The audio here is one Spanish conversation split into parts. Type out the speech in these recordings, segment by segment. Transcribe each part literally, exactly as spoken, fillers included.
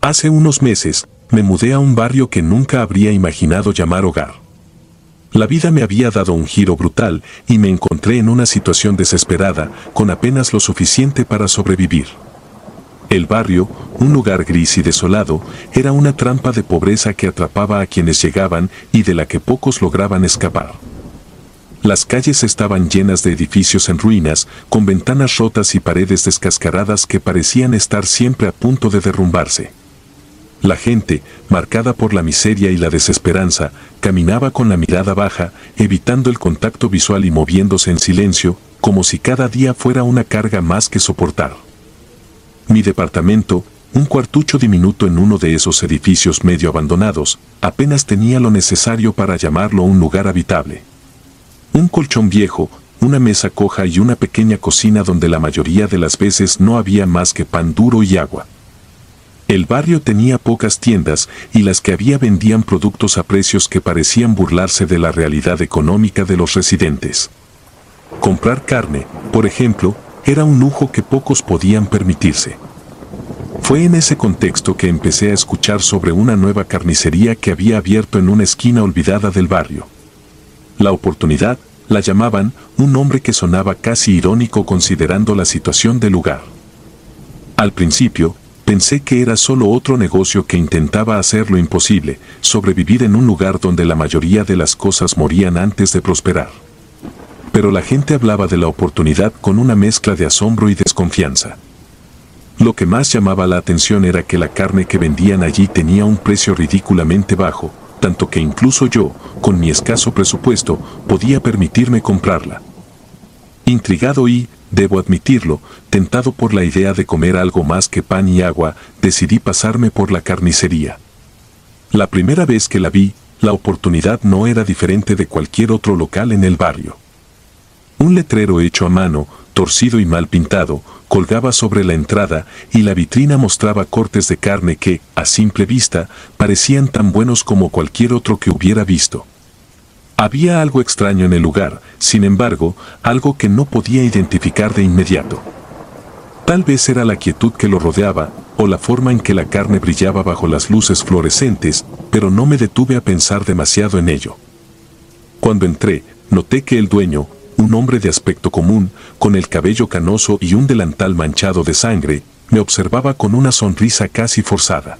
Hace unos meses, me mudé a un barrio que nunca habría imaginado llamar hogar. La vida me había dado un giro brutal y me encontré en una situación desesperada, con apenas lo suficiente para sobrevivir. El barrio, un lugar gris y desolado, era una trampa de pobreza que atrapaba a quienes llegaban y de la que pocos lograban escapar. Las calles estaban llenas de edificios en ruinas, con ventanas rotas y paredes descascaradas que parecían estar siempre a punto de derrumbarse. La gente, marcada por la miseria y la desesperanza, caminaba con la mirada baja, evitando el contacto visual y moviéndose en silencio, como si cada día fuera una carga más que soportar. Mi departamento, un cuartucho diminuto en uno de esos edificios medio abandonados, apenas tenía lo necesario para llamarlo un lugar habitable. Un colchón viejo, una mesa coja y una pequeña cocina donde la mayoría de las veces no había más que pan duro y agua. El barrio tenía pocas tiendas y las que había vendían productos a precios que parecían burlarse de la realidad económica de los residentes. Comprar carne, por ejemplo, era un lujo que pocos podían permitirse. Fue en ese contexto que empecé a escuchar sobre una nueva carnicería que había abierto en una esquina olvidada del barrio. La Oportunidad, la llamaban, un nombre que sonaba casi irónico considerando la situación del lugar. Al principio, pensé que era solo otro negocio que intentaba hacer lo imposible, sobrevivir en un lugar donde la mayoría de las cosas morían antes de prosperar. Pero la gente hablaba de la Oportunidad con una mezcla de asombro y desconfianza. Lo que más llamaba la atención era que la carne que vendían allí tenía un precio ridículamente bajo, tanto que incluso yo, con mi escaso presupuesto, podía permitirme comprarla. Intrigado y, debo admitirlo, tentado por la idea de comer algo más que pan y agua, decidí pasarme por la carnicería. La primera vez que la vi, la Oportunidad no era diferente de cualquier otro local en el barrio. Un letrero hecho a mano, torcido y mal pintado, colgaba sobre la entrada y la vitrina mostraba cortes de carne que, a simple vista, parecían tan buenos como cualquier otro que hubiera visto. Había algo extraño en el lugar, sin embargo, algo que no podía identificar de inmediato. Tal vez era la quietud que lo rodeaba, o la forma en que la carne brillaba bajo las luces fluorescentes, pero no me detuve a pensar demasiado en ello. Cuando entré, noté que el dueño, un hombre de aspecto común, con el cabello canoso y un delantal manchado de sangre, me observaba con una sonrisa casi forzada.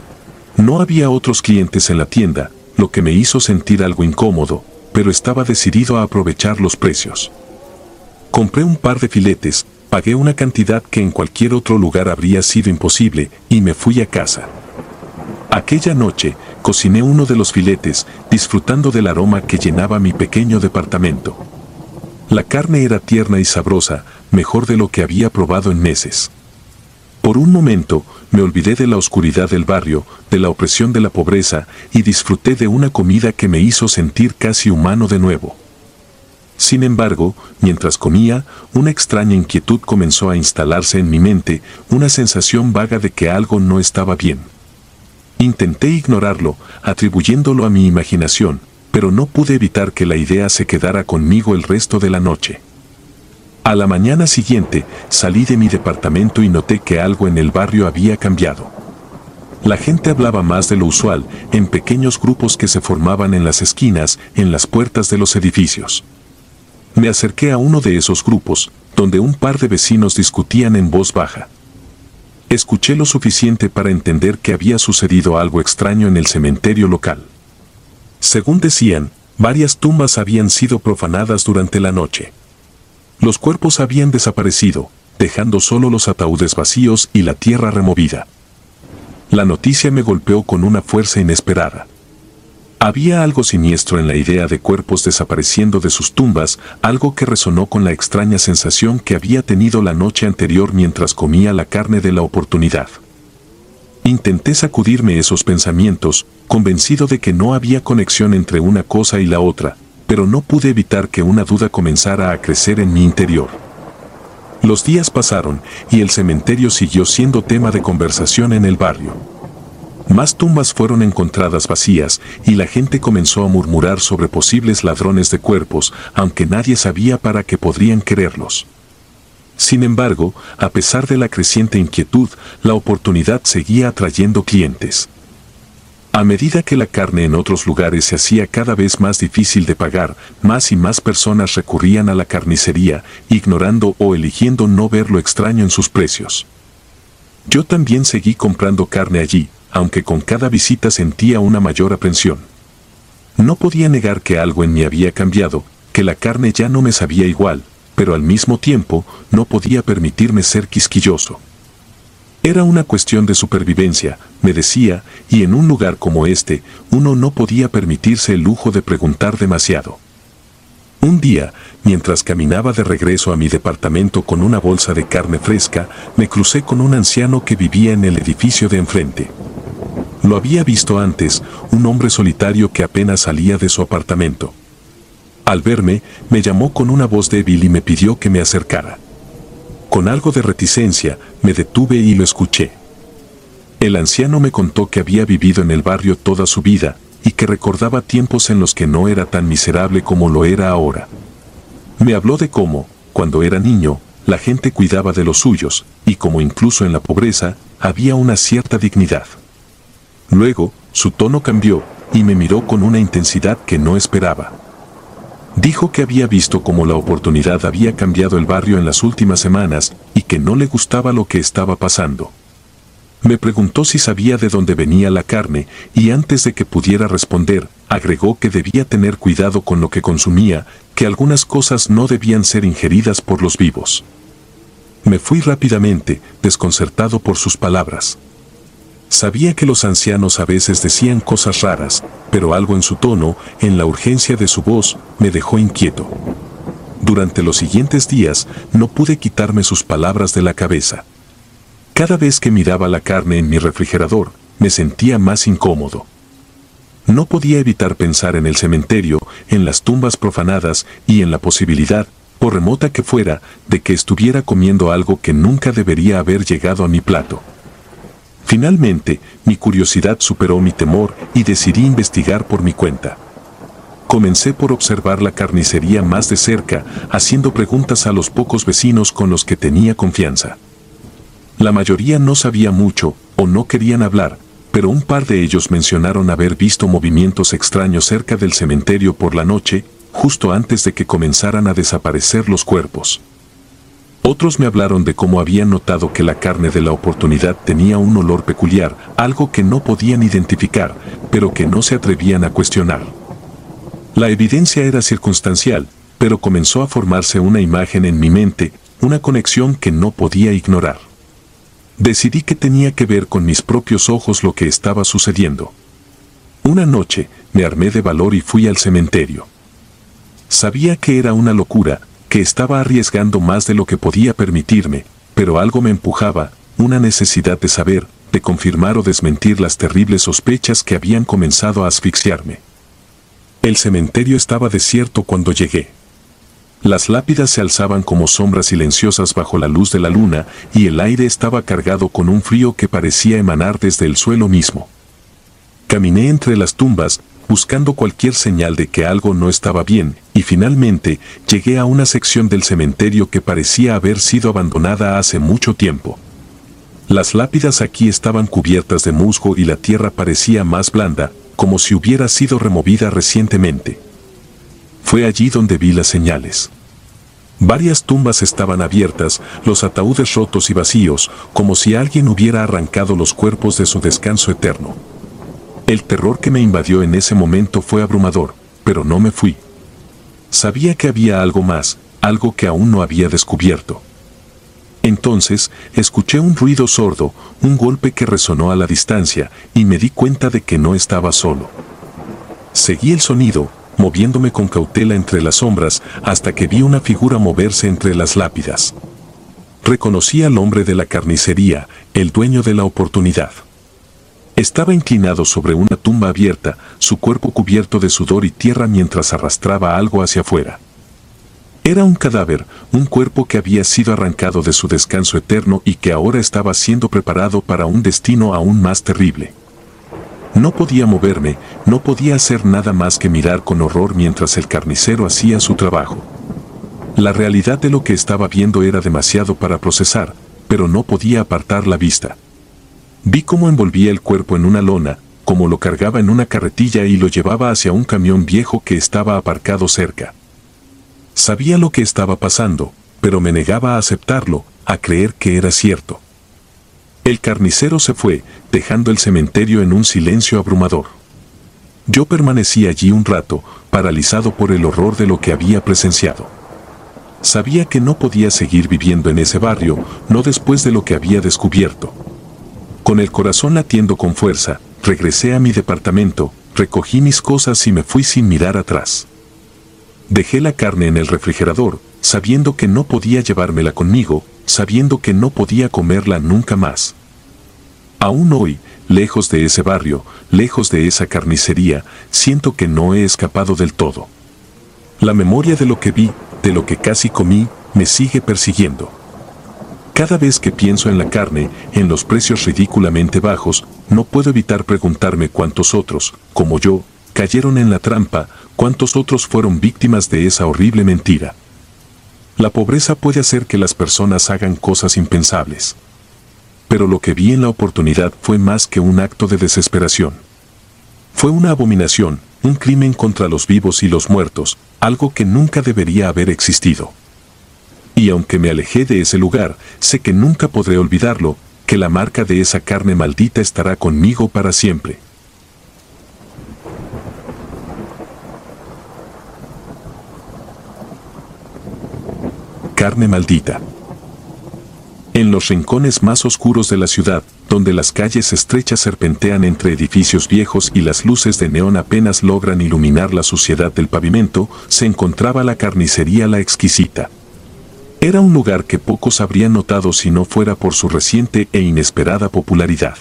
No había otros clientes en la tienda, lo que me hizo sentir algo incómodo, pero estaba decidido a aprovechar los precios. Compré un par de filetes, pagué una cantidad que en cualquier otro lugar habría sido imposible, y me fui a casa. Aquella noche, cociné uno de los filetes, disfrutando del aroma que llenaba mi pequeño departamento. La carne era tierna y sabrosa, mejor de lo que había probado en meses. Por un momento, me olvidé de la oscuridad del barrio, de la opresión de la pobreza, y disfruté de una comida que me hizo sentir casi humano de nuevo. Sin embargo, mientras comía, una extraña inquietud comenzó a instalarse en mi mente, una sensación vaga de que algo no estaba bien. Intenté ignorarlo, atribuyéndolo a mi imaginación, pero no pude evitar que la idea se quedara conmigo el resto de la noche. A la mañana siguiente, salí de mi departamento y noté que algo en el barrio había cambiado. La gente hablaba más de lo usual, en pequeños grupos que se formaban en las esquinas, en las puertas de los edificios. Me acerqué a uno de esos grupos, donde un par de vecinos discutían en voz baja. Escuché lo suficiente para entender que había sucedido algo extraño en el cementerio local. Según decían, varias tumbas habían sido profanadas durante la noche. Los cuerpos habían desaparecido, dejando solo los ataúdes vacíos y la tierra removida. La noticia me golpeó con una fuerza inesperada. Había algo siniestro en la idea de cuerpos desapareciendo de sus tumbas, algo que resonó con la extraña sensación que había tenido la noche anterior mientras comía la carne de la Oportunidad. Intenté sacudirme esos pensamientos, convencido de que no había conexión entre una cosa y la otra, pero no pude evitar que una duda comenzara a crecer en mi interior. Los días pasaron, y el cementerio siguió siendo tema de conversación en el barrio. Más tumbas fueron encontradas vacías, y la gente comenzó a murmurar sobre posibles ladrones de cuerpos, aunque nadie sabía para qué podrían quererlos. Sin embargo, a pesar de la creciente inquietud, la oportunidad seguía atrayendo clientes. A medida que la carne en otros lugares se hacía cada vez más difícil de pagar, más y más personas recurrían a la carnicería, ignorando o eligiendo no ver lo extraño en sus precios. Yo también seguí comprando carne allí, aunque con cada visita sentía una mayor aprensión. No podía negar que algo en mí había cambiado, que la carne ya no me sabía igual, pero al mismo tiempo no podía permitirme ser quisquilloso. Era una cuestión de supervivencia, me decía, y en un lugar como este, uno no podía permitirse el lujo de preguntar demasiado. Un día, mientras caminaba de regreso a mi departamento con una bolsa de carne fresca, me crucé con un anciano que vivía en el edificio de enfrente. Lo había visto antes, un hombre solitario que apenas salía de su apartamento. Al verme, me llamó con una voz débil y me pidió que me acercara. Con algo de reticencia, me detuve y lo escuché. El anciano me contó que había vivido en el barrio toda su vida y que recordaba tiempos en los que no era tan miserable como lo era ahora. Me habló de cómo, cuando era niño, la gente cuidaba de los suyos y cómo incluso en la pobreza había una cierta dignidad. Luego, su tono cambió y me miró con una intensidad que no esperaba. Dijo que había visto cómo la oportunidad había cambiado el barrio en las últimas semanas y que no le gustaba lo que estaba pasando. Me preguntó si sabía de dónde venía la carne y antes de que pudiera responder, agregó que debía tener cuidado con lo que consumía, que algunas cosas no debían ser ingeridas por los vivos. Me fui rápidamente, desconcertado por sus palabras. Sabía que los ancianos a veces decían cosas raras, pero algo en su tono, en la urgencia de su voz, me dejó inquieto. Durante los siguientes días, no pude quitarme sus palabras de la cabeza. Cada vez que miraba la carne en mi refrigerador, me sentía más incómodo. No podía evitar pensar en el cementerio, en las tumbas profanadas y en la posibilidad, por remota que fuera, de que estuviera comiendo algo que nunca debería haber llegado a mi plato. Finalmente, mi curiosidad superó mi temor y decidí investigar por mi cuenta. Comencé por observar la carnicería más de cerca, haciendo preguntas a los pocos vecinos con los que tenía confianza. La mayoría no sabía mucho o no querían hablar, pero un par de ellos mencionaron haber visto movimientos extraños cerca del cementerio por la noche, justo antes de que comenzaran a desaparecer los cuerpos. Otros me hablaron de cómo habían notado que la carne de la oportunidad tenía un olor peculiar, algo que no podían identificar, pero que no se atrevían a cuestionar. La evidencia era circunstancial, pero comenzó a formarse una imagen en mi mente, una conexión que no podía ignorar. Decidí que tenía que ver con mis propios ojos lo que estaba sucediendo. Una noche, me armé de valor y fui al cementerio. Sabía que era una locura, que estaba arriesgando más de lo que podía permitirme, pero algo me empujaba, una necesidad de saber, de confirmar o desmentir las terribles sospechas que habían comenzado a asfixiarme. El cementerio estaba desierto cuando llegué. Las lápidas se alzaban como sombras silenciosas bajo la luz de la luna y el aire estaba cargado con un frío que parecía emanar desde el suelo mismo. Caminé entre las tumbas, buscando cualquier señal de que algo no estaba bien, y finalmente llegué a una sección del cementerio que parecía haber sido abandonada hace mucho tiempo. Las lápidas aquí estaban cubiertas de musgo y la tierra parecía más blanda, como si hubiera sido removida recientemente. Fue allí donde vi las señales. Varias tumbas estaban abiertas, los ataúdes rotos y vacíos, como si alguien hubiera arrancado los cuerpos de su descanso eterno. El terror que me invadió en ese momento fue abrumador, pero no me fui. Sabía que había algo más, algo que aún no había descubierto. Entonces, escuché un ruido sordo, un golpe que resonó a la distancia, y me di cuenta de que no estaba solo. Seguí el sonido, moviéndome con cautela entre las sombras, hasta que vi una figura moverse entre las lápidas. Reconocí al hombre de la carnicería, el dueño de la oportunidad. Estaba inclinado sobre una tumba abierta, su cuerpo cubierto de sudor y tierra mientras arrastraba algo hacia afuera. Era un cadáver, un cuerpo que había sido arrancado de su descanso eterno y que ahora estaba siendo preparado para un destino aún más terrible. No podía moverme, no podía hacer nada más que mirar con horror mientras el carnicero hacía su trabajo. La realidad de lo que estaba viendo era demasiado para procesar, pero no podía apartar la vista. Vi cómo envolvía el cuerpo en una lona, cómo lo cargaba en una carretilla y lo llevaba hacia un camión viejo que estaba aparcado cerca. Sabía lo que estaba pasando, pero me negaba a aceptarlo, a creer que era cierto. El carnicero se fue, dejando el cementerio en un silencio abrumador. Yo permanecí allí un rato, paralizado por el horror de lo que había presenciado. Sabía que no podía seguir viviendo en ese barrio, no después de lo que había descubierto. Con el corazón latiendo con fuerza, regresé a mi departamento, recogí mis cosas y me fui sin mirar atrás. Dejé la carne en el refrigerador, sabiendo que no podía llevármela conmigo, sabiendo que no podía comerla nunca más. Aún hoy, lejos de ese barrio, lejos de esa carnicería, siento que no he escapado del todo. La memoria de lo que vi, de lo que casi comí, me sigue persiguiendo. Cada vez que pienso en la carne, en los precios ridículamente bajos, no puedo evitar preguntarme cuántos otros, como yo, cayeron en la trampa, cuántos otros fueron víctimas de esa horrible mentira. La pobreza puede hacer que las personas hagan cosas impensables. Pero lo que vi en la oportunidad fue más que un acto de desesperación. Fue una abominación, un crimen contra los vivos y los muertos, algo que nunca debería haber existido. Y aunque me alejé de ese lugar, sé que nunca podré olvidarlo, que la marca de esa carne maldita estará conmigo para siempre. Carne maldita. En los rincones más oscuros de la ciudad, donde las calles estrechas serpentean entre edificios viejos y las luces de neón apenas logran iluminar la suciedad del pavimento, se encontraba la carnicería La Exquisita. Era un lugar que pocos habrían notado si no fuera por su reciente e inesperada popularidad.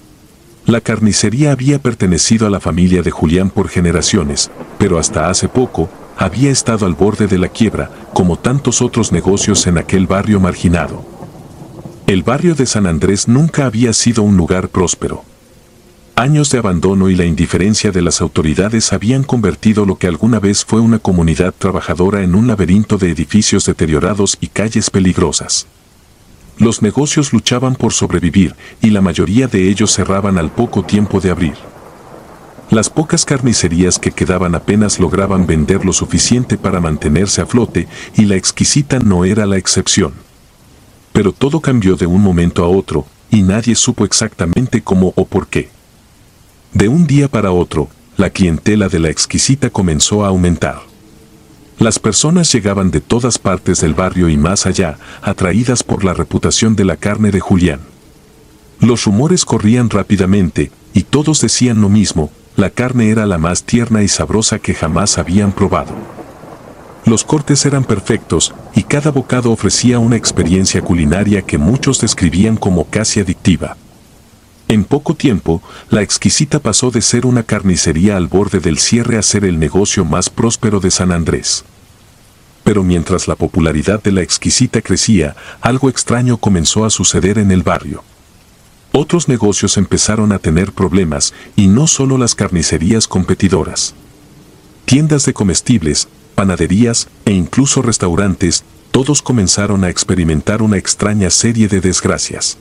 La carnicería había pertenecido a la familia de Julián por generaciones, pero hasta hace poco, había estado al borde de la quiebra, como tantos otros negocios en aquel barrio marginado. El barrio de San Andrés nunca había sido un lugar próspero. Años de abandono y la indiferencia de las autoridades habían convertido lo que alguna vez fue una comunidad trabajadora en un laberinto de edificios deteriorados y calles peligrosas. Los negocios luchaban por sobrevivir y la mayoría de ellos cerraban al poco tiempo de abrir. Las pocas carnicerías que quedaban apenas lograban vender lo suficiente para mantenerse a flote y La Exquisita no era la excepción. Pero todo cambió de un momento a otro, y nadie supo exactamente cómo o por qué. De un día para otro, la clientela de La Exquisita comenzó a aumentar. Las personas llegaban de todas partes del barrio y más allá, atraídas por la reputación de la carne de Julián. Los rumores corrían rápidamente, y todos decían lo mismo: la carne era la más tierna y sabrosa que jamás habían probado. Los cortes eran perfectos, y cada bocado ofrecía una experiencia culinaria que muchos describían como casi adictiva. En poco tiempo, La Exquisita pasó de ser una carnicería al borde del cierre a ser el negocio más próspero de San Andrés. Pero mientras la popularidad de La Exquisita crecía, algo extraño comenzó a suceder en el barrio. Otros negocios empezaron a tener problemas, y no solo las carnicerías competidoras. Tiendas de comestibles, panaderías e incluso restaurantes, todos comenzaron a experimentar una extraña serie de desgracias.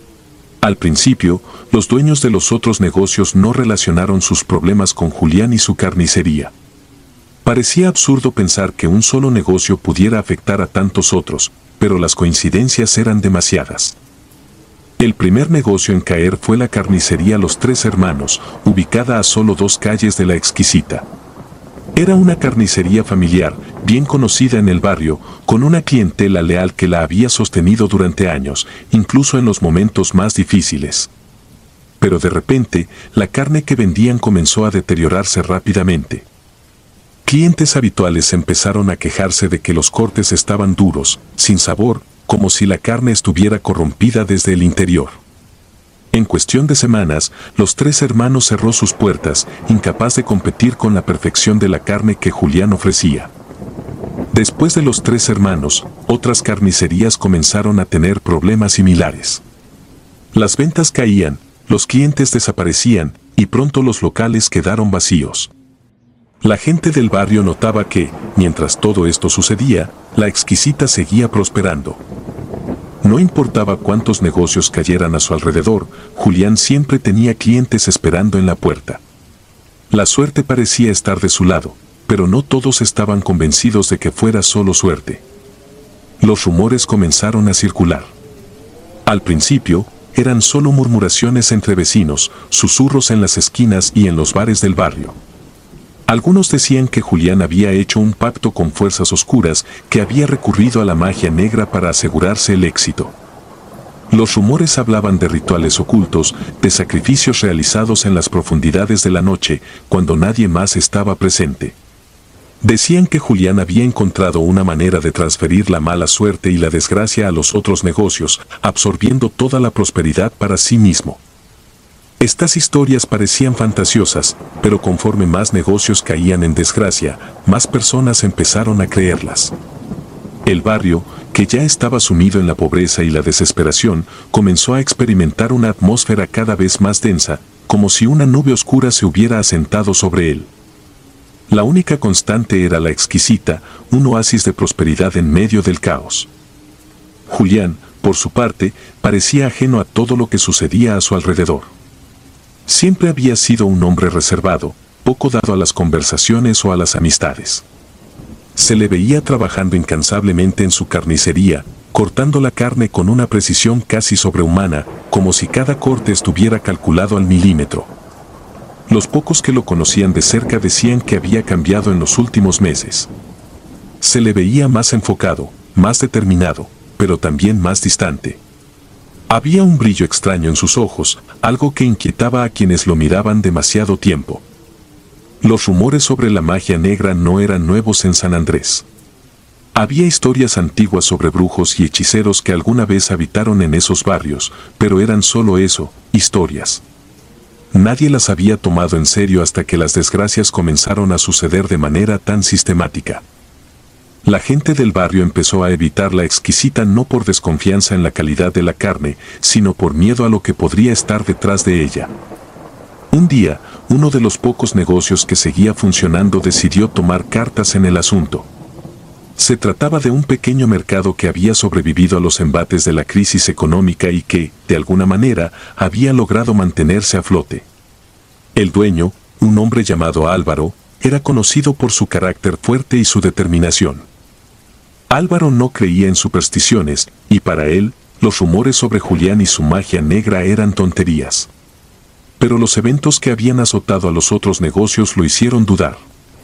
Al principio, los dueños de los otros negocios no relacionaron sus problemas con Julián y su carnicería. Parecía absurdo pensar que un solo negocio pudiera afectar a tantos otros, pero las coincidencias eran demasiadas. El primer negocio en caer fue la carnicería Los Tres Hermanos, ubicada a solo dos calles de La Exquisita. Era una carnicería familiar, bien conocida en el barrio, con una clientela leal que la había sostenido durante años, incluso en los momentos más difíciles. Pero de repente, la carne que vendían comenzó a deteriorarse rápidamente. Clientes habituales empezaron a quejarse de que los cortes estaban duros, sin sabor, como si la carne estuviera corrompida desde el interior. En cuestión de semanas, Los Tres Hermanos cerró sus puertas, incapaz de competir con la perfección de la carne que Julián ofrecía. Después de Los Tres Hermanos, otras carnicerías comenzaron a tener problemas similares. Las ventas caían, los clientes desaparecían, y pronto los locales quedaron vacíos. La gente del barrio notaba que, mientras todo esto sucedía, la exquisita seguía prosperando. No importaba cuántos negocios cayeran a su alrededor, Julián siempre tenía clientes esperando en la puerta. La suerte parecía estar de su lado, pero no todos estaban convencidos de que fuera solo suerte. Los rumores comenzaron a circular. Al principio, eran solo murmuraciones entre vecinos, susurros en las esquinas y en los bares del barrio. Algunos decían que Julián había hecho un pacto con fuerzas oscuras, que había recurrido a la magia negra para asegurarse el éxito. Los rumores hablaban de rituales ocultos, de sacrificios realizados en las profundidades de la noche, cuando nadie más estaba presente. Decían que Julián había encontrado una manera de transferir la mala suerte y la desgracia a los otros negocios, absorbiendo toda la prosperidad para sí mismo. Estas historias parecían fantasiosas, pero conforme más negocios caían en desgracia, más personas empezaron a creerlas. El barrio, que ya estaba sumido en la pobreza y la desesperación, comenzó a experimentar una atmósfera cada vez más densa, como si una nube oscura se hubiera asentado sobre él. La única constante era la exquisita, un oasis de prosperidad en medio del caos. Julián, por su parte, parecía ajeno a todo lo que sucedía a su alrededor. Siempre había sido un hombre reservado, poco dado a las conversaciones o a las amistades. Se le veía trabajando incansablemente en su carnicería, cortando la carne con una precisión casi sobrehumana, como si cada corte estuviera calculado al milímetro. Los pocos que lo conocían de cerca decían que había cambiado en los últimos meses. Se le veía más enfocado, más determinado, pero también más distante. Había un brillo extraño en sus ojos, algo que inquietaba a quienes lo miraban demasiado tiempo. Los rumores sobre la magia negra no eran nuevos en San Andrés. Había historias antiguas sobre brujos y hechiceros que alguna vez habitaron en esos barrios, pero eran solo eso, historias. Nadie las había tomado en serio hasta que las desgracias comenzaron a suceder de manera tan sistemática. La gente del barrio empezó a evitar la exquisita no por desconfianza en la calidad de la carne, sino por miedo a lo que podría estar detrás de ella. Un día, uno de los pocos negocios que seguía funcionando decidió tomar cartas en el asunto. Se trataba de un pequeño mercado que había sobrevivido a los embates de la crisis económica y que, de alguna manera, había logrado mantenerse a flote. El dueño, un hombre llamado Álvaro, era conocido por su carácter fuerte y su determinación. Álvaro no creía en supersticiones, y para él, los rumores sobre Julián y su magia negra eran tonterías. Pero los eventos que habían azotado a los otros negocios lo hicieron dudar.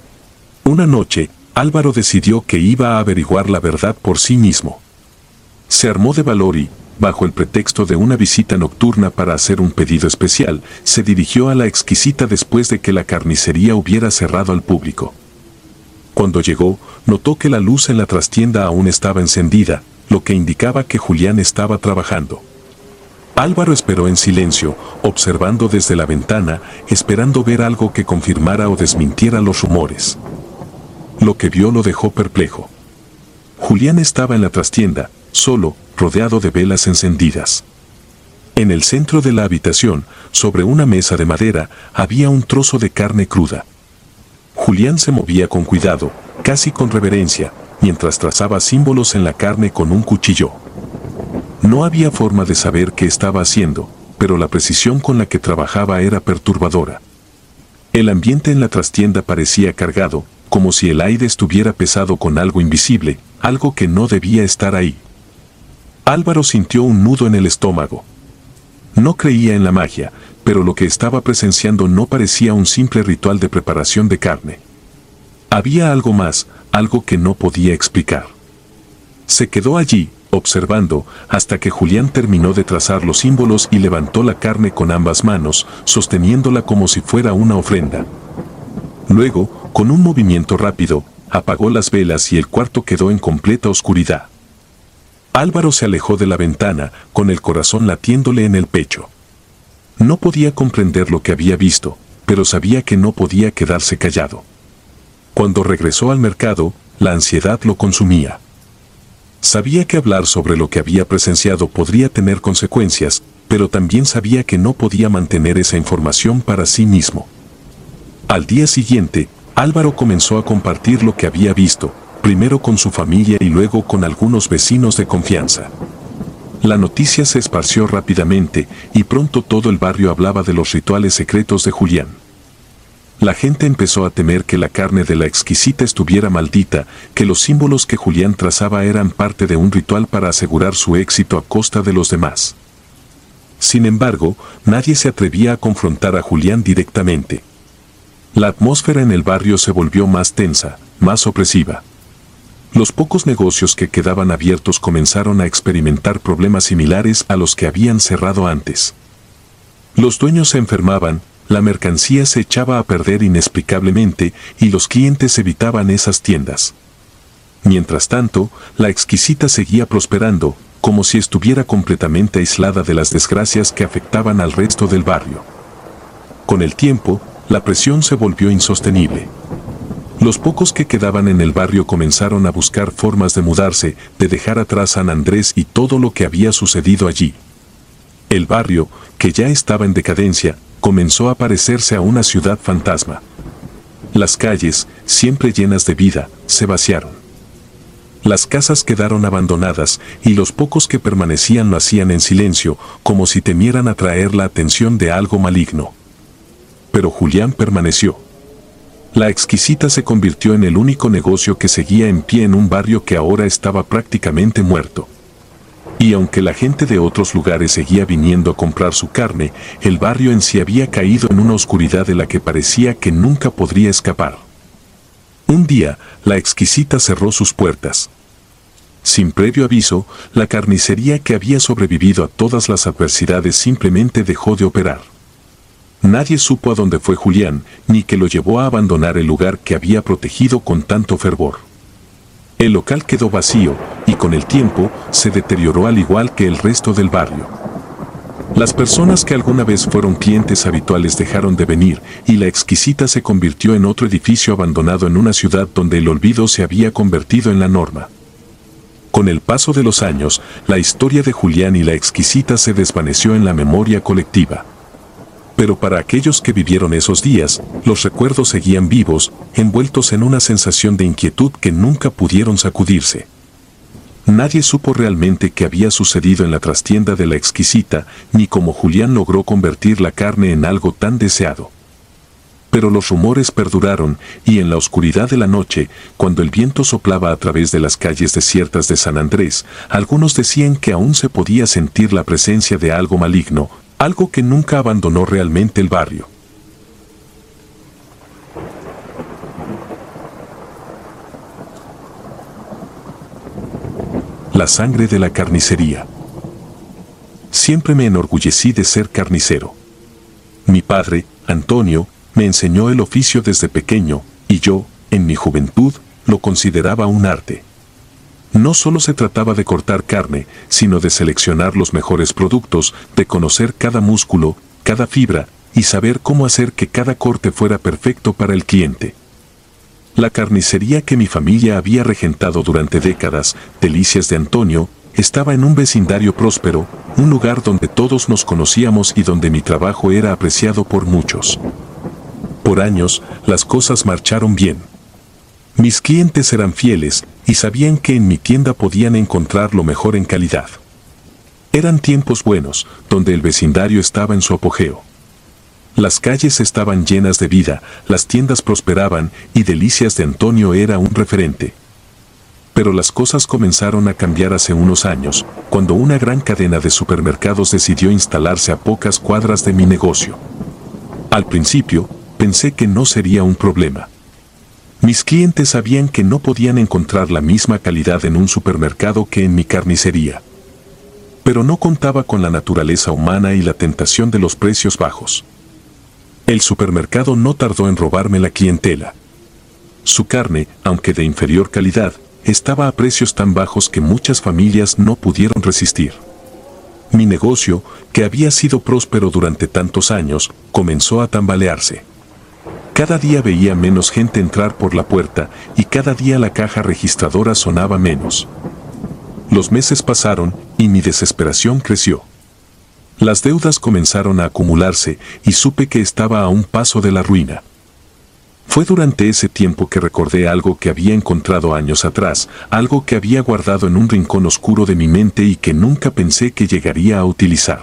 Una noche, Álvaro decidió que iba a averiguar la verdad por sí mismo. Se armó de valor y, bajo el pretexto de una visita nocturna para hacer un pedido especial, se dirigió a la exquisita después de que la carnicería hubiera cerrado al público. Cuando llegó, notó que la luz en la trastienda aún estaba encendida, lo que indicaba que Julián estaba trabajando. Álvaro esperó en silencio, observando desde la ventana, esperando ver algo que confirmara o desmintiera los rumores. Lo que vio lo dejó perplejo. Julián estaba en la trastienda, solo, rodeado de velas encendidas. En el centro de la habitación, sobre una mesa de madera, había un trozo de carne cruda. Julián se movía con cuidado, casi con reverencia, mientras trazaba símbolos en la carne con un cuchillo. No había forma de saber qué estaba haciendo, pero la precisión con la que trabajaba era perturbadora. El ambiente en la trastienda parecía cargado, como si el aire estuviera pesado con algo invisible, algo que no debía estar ahí. Álvaro sintió un nudo en el estómago. No creía en la magia, pero lo que estaba presenciando no parecía un simple ritual de preparación de carne. Había algo más, algo que no podía explicar. Se quedó allí, observando, hasta que Julián terminó de trazar los símbolos y levantó la carne con ambas manos, sosteniéndola como si fuera una ofrenda. Luego, con un movimiento rápido, apagó las velas y el cuarto quedó en completa oscuridad. Álvaro se alejó de la ventana, con el corazón latiéndole en el pecho. No podía comprender lo que había visto, pero sabía que no podía quedarse callado. Cuando regresó al mercado, la ansiedad lo consumía. Sabía que hablar sobre lo que había presenciado podría tener consecuencias, pero también sabía que no podía mantener esa información para sí mismo. Al día siguiente, Álvaro comenzó a compartir lo que había visto, primero con su familia y luego con algunos vecinos de confianza. La noticia se esparció rápidamente y pronto todo el barrio hablaba de los rituales secretos de Julián. La gente empezó a temer que la carne de la exquisita estuviera maldita, que los símbolos que Julián trazaba eran parte de un ritual para asegurar su éxito a costa de los demás. Sin embargo, nadie se atrevía a confrontar a Julián directamente. La atmósfera en el barrio se volvió más tensa, más opresiva. Los pocos negocios que quedaban abiertos comenzaron a experimentar problemas similares a los que habían cerrado antes. Los dueños se enfermaban, la mercancía se echaba a perder inexplicablemente y los clientes evitaban esas tiendas. Mientras tanto, la exquisita seguía prosperando, como si estuviera completamente aislada de las desgracias que afectaban al resto del barrio. Con el tiempo, la presión se volvió insostenible. Los pocos que quedaban en el barrio comenzaron a buscar formas de mudarse, de dejar atrás San Andrés y todo lo que había sucedido allí. El barrio, que ya estaba en decadencia, comenzó a parecerse a una ciudad fantasma. Las calles, siempre llenas de vida, se vaciaron. Las casas quedaron abandonadas y los pocos que permanecían lo hacían en silencio, como si temieran atraer la atención de algo maligno. Pero Julián permaneció. La exquisita se convirtió en el único negocio que seguía en pie en un barrio que ahora estaba prácticamente muerto. Y aunque la gente de otros lugares seguía viniendo a comprar su carne, el barrio en sí había caído en una oscuridad de la que parecía que nunca podría escapar. Un día, la exquisita cerró sus puertas. Sin previo aviso, la carnicería que había sobrevivido a todas las adversidades simplemente dejó de operar. Nadie supo a dónde fue Julián, ni qué lo llevó a abandonar el lugar que había protegido con tanto fervor. El local quedó vacío, y con el tiempo, se deterioró al igual que el resto del barrio. Las personas que alguna vez fueron clientes habituales dejaron de venir, y la exquisita se convirtió en otro edificio abandonado en una ciudad donde el olvido se había convertido en la norma. Con el paso de los años, la historia de Julián y la exquisita se desvaneció en la memoria colectiva. Pero para aquellos que vivieron esos días, los recuerdos seguían vivos, envueltos en una sensación de inquietud que nunca pudieron sacudirse. Nadie supo realmente qué había sucedido en la trastienda de la exquisita, ni cómo Julián logró convertir la carne en algo tan deseado. Pero los rumores perduraron, y en la oscuridad de la noche, cuando el viento soplaba a través de las calles desiertas de San Andrés, algunos decían que aún se podía sentir la presencia de algo maligno, algo que nunca abandonó realmente el barrio. La sangre de la carnicería. Siempre me enorgullecí de ser carnicero. Mi padre, Antonio, me enseñó el oficio desde pequeño, y yo, en mi juventud, lo consideraba un arte. No solo se trataba de cortar carne, sino de seleccionar los mejores productos, de conocer cada músculo, cada fibra, y saber cómo hacer que cada corte fuera perfecto para el cliente. La carnicería que mi familia había regentado durante décadas, Delicias de Antonio, estaba en un vecindario próspero, un lugar donde todos nos conocíamos y donde mi trabajo era apreciado por muchos. Por años, las cosas marcharon bien. Mis clientes eran fieles y sabían que en mi tienda podían encontrar lo mejor en calidad. Eran tiempos buenos, donde el vecindario estaba en su apogeo. Las calles estaban llenas de vida, las tiendas prosperaban y Delicias de Antonio era un referente. Pero las cosas comenzaron a cambiar hace unos años, cuando una gran cadena de supermercados decidió instalarse a pocas cuadras de mi negocio. Al principio, pensé que no sería un problema. Mis clientes sabían que no podían encontrar la misma calidad en un supermercado que en mi carnicería. Pero no contaba con la naturaleza humana y la tentación de los precios bajos. El supermercado no tardó en robarme la clientela. Su carne, aunque de inferior calidad, estaba a precios tan bajos que muchas familias no pudieron resistir. Mi negocio, que había sido próspero durante tantos años, comenzó a tambalearse. Cada día veía menos gente entrar por la puerta y cada día la caja registradora sonaba menos. Los meses pasaron y mi desesperación creció. Las deudas comenzaron a acumularse y supe que estaba a un paso de la ruina. Fue durante ese tiempo que recordé algo que había encontrado años atrás, algo que había guardado en un rincón oscuro de mi mente y que nunca pensé que llegaría a utilizar.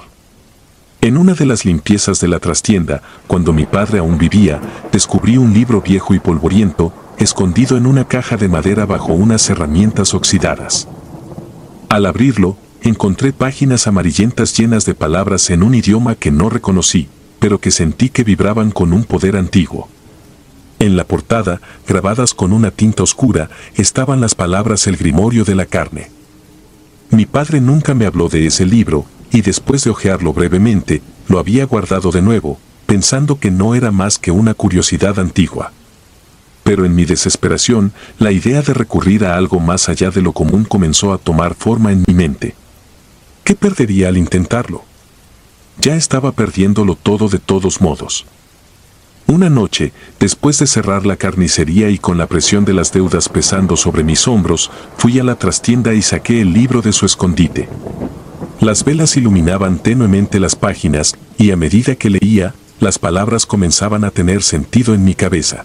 En una de las limpiezas de la trastienda, cuando mi padre aún vivía, descubrí un libro viejo y polvoriento, escondido en una caja de madera bajo unas herramientas oxidadas. Al abrirlo, encontré páginas amarillentas llenas de palabras en un idioma que no reconocí, pero que sentí que vibraban con un poder antiguo. En la portada, grabadas con una tinta oscura, estaban las palabras El Grimorio de la Carne. Mi padre nunca me habló de ese libro, y después de hojearlo brevemente, lo había guardado de nuevo, pensando que no era más que una curiosidad antigua. Pero en mi desesperación, la idea de recurrir a algo más allá de lo común comenzó a tomar forma en mi mente. ¿Qué perdería al intentarlo? Ya estaba perdiéndolo todo de todos modos. Una noche, después de cerrar la carnicería y con la presión de las deudas pesando sobre mis hombros, fui a la trastienda y saqué el libro de su escondite. Las velas iluminaban tenuemente las páginas, y a medida que leía, las palabras comenzaban a tener sentido en mi cabeza.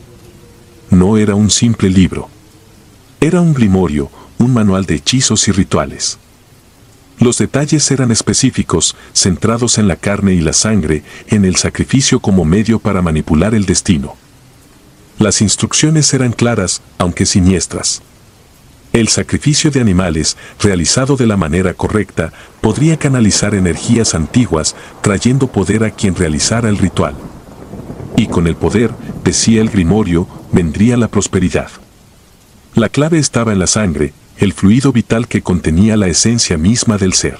No era un simple libro. Era un grimorio, un manual de hechizos y rituales. Los detalles eran específicos, centrados en la carne y la sangre, en el sacrificio como medio para manipular el destino. Las instrucciones eran claras, aunque siniestras. El sacrificio de animales, realizado de la manera correcta, podría canalizar energías antiguas, trayendo poder a quien realizara el ritual. Y con el poder, decía el grimorio, vendría la prosperidad. La clave estaba en la sangre, el fluido vital que contenía la esencia misma del ser.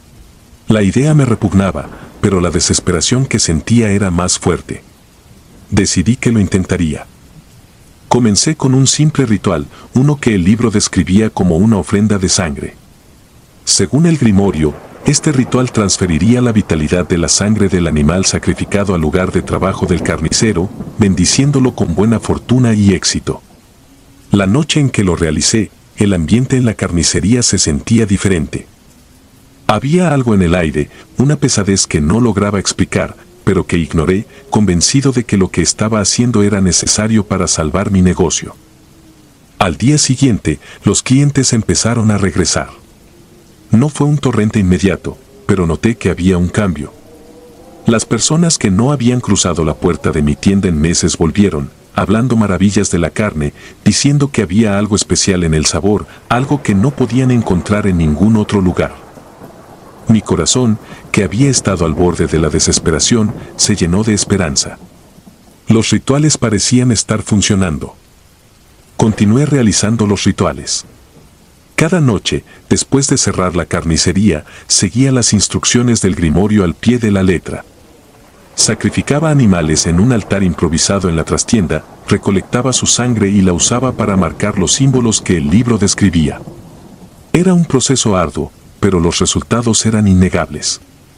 La idea me repugnaba, pero la desesperación que sentía era más fuerte. Decidí que lo intentaría. Comencé con un simple ritual, uno que el libro describía como una ofrenda de sangre. Según el grimorio, este ritual transferiría la vitalidad de la sangre del animal sacrificado al lugar de trabajo del carnicero, bendiciéndolo con buena fortuna y éxito. La noche en que lo realicé, el ambiente en la carnicería se sentía diferente. Había algo en el aire, una pesadez que no lograba explicar, pero que ignoré, convencido de que lo que estaba haciendo era necesario para salvar mi negocio. Al día siguiente, los clientes empezaron a regresar. No fue un torrente inmediato, pero noté que había un cambio. Las personas que no habían cruzado la puerta de mi tienda en meses volvieron, hablando maravillas de la carne, diciendo que había algo especial en el sabor, algo que no podían encontrar en ningún otro lugar. Mi corazón, que había estado al borde de la desesperación, se llenó de esperanza. Los rituales parecían estar funcionando. Continué realizando los rituales. Cada noche, después de cerrar la carnicería, seguía las instrucciones del grimorio al pie de la letra. Sacrificaba animales en un altar improvisado en la trastienda, recolectaba su sangre y la usaba para marcar los símbolos que el libro describía. Era un proceso arduo, pero los resultados eran innegables.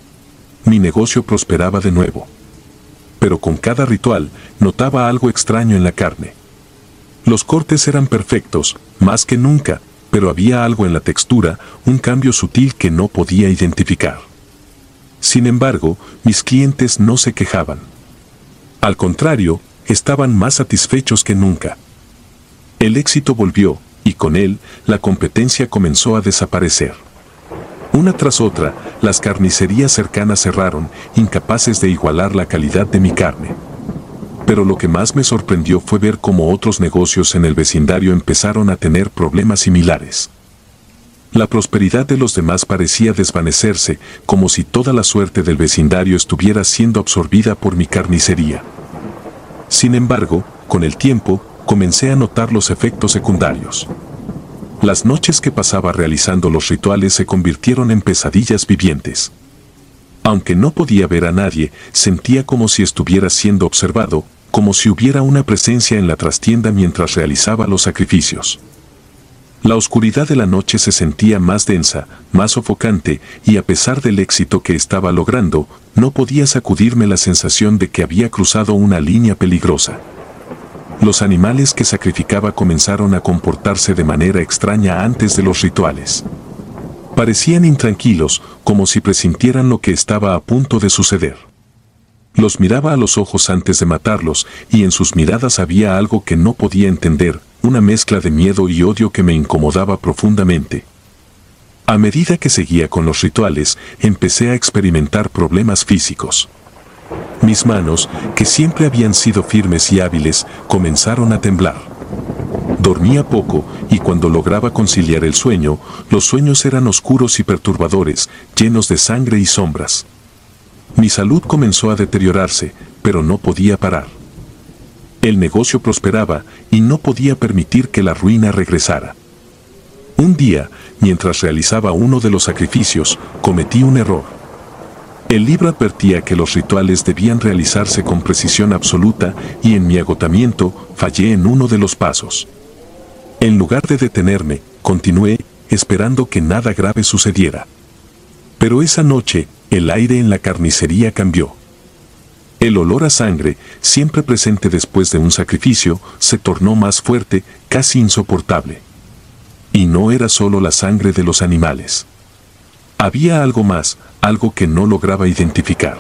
Mi negocio prosperaba de nuevo. Pero con cada ritual, notaba algo extraño en la carne. Los cortes eran perfectos, más que nunca, pero había algo en la textura, un cambio sutil que no podía identificar. Sin embargo, mis clientes no se quejaban. Al contrario, estaban más satisfechos que nunca. El éxito volvió, y con él, la competencia comenzó a desaparecer. Una tras otra, las carnicerías cercanas cerraron, incapaces de igualar la calidad de mi carne. Pero lo que más me sorprendió fue ver cómo otros negocios en el vecindario empezaron a tener problemas similares. La prosperidad de los demás parecía desvanecerse, como si toda la suerte del vecindario estuviera siendo absorbida por mi carnicería. Sin embargo, con el tiempo, comencé a notar los efectos secundarios. Las noches que pasaba realizando los rituales se convirtieron en pesadillas vivientes. Aunque no podía ver a nadie, sentía como si estuviera siendo observado, como si hubiera una presencia en la trastienda mientras realizaba los sacrificios. La oscuridad de la noche se sentía más densa, más sofocante, y a pesar del éxito que estaba logrando, no podía sacudirme la sensación de que había cruzado una línea peligrosa. Los animales que sacrificaba comenzaron a comportarse de manera extraña antes de los rituales. Parecían intranquilos, como si presintieran lo que estaba a punto de suceder. Los miraba a los ojos antes de matarlos, y en sus miradas había algo que no podía entender, una mezcla de miedo y odio que me incomodaba profundamente. A medida que seguía con los rituales, empecé a experimentar problemas físicos. Mis manos, que siempre habían sido firmes y hábiles, comenzaron a temblar. Dormía poco, y cuando lograba conciliar el sueño, los sueños eran oscuros y perturbadores, llenos de sangre y sombras. Mi salud comenzó a deteriorarse, pero no podía parar. El negocio prosperaba, y no podía permitir que la ruina regresara. Un día, mientras realizaba uno de los sacrificios, cometí un error. El libro advertía que los rituales debían realizarse con precisión absoluta, y en mi agotamiento, fallé en uno de los pasos. En lugar de detenerme, continué, esperando que nada grave sucediera. Pero esa noche, el aire en la carnicería cambió. El olor a sangre, siempre presente después de un sacrificio, se tornó más fuerte, casi insoportable. Y no era solo la sangre de los animales. Había algo más, algo que no lograba identificar.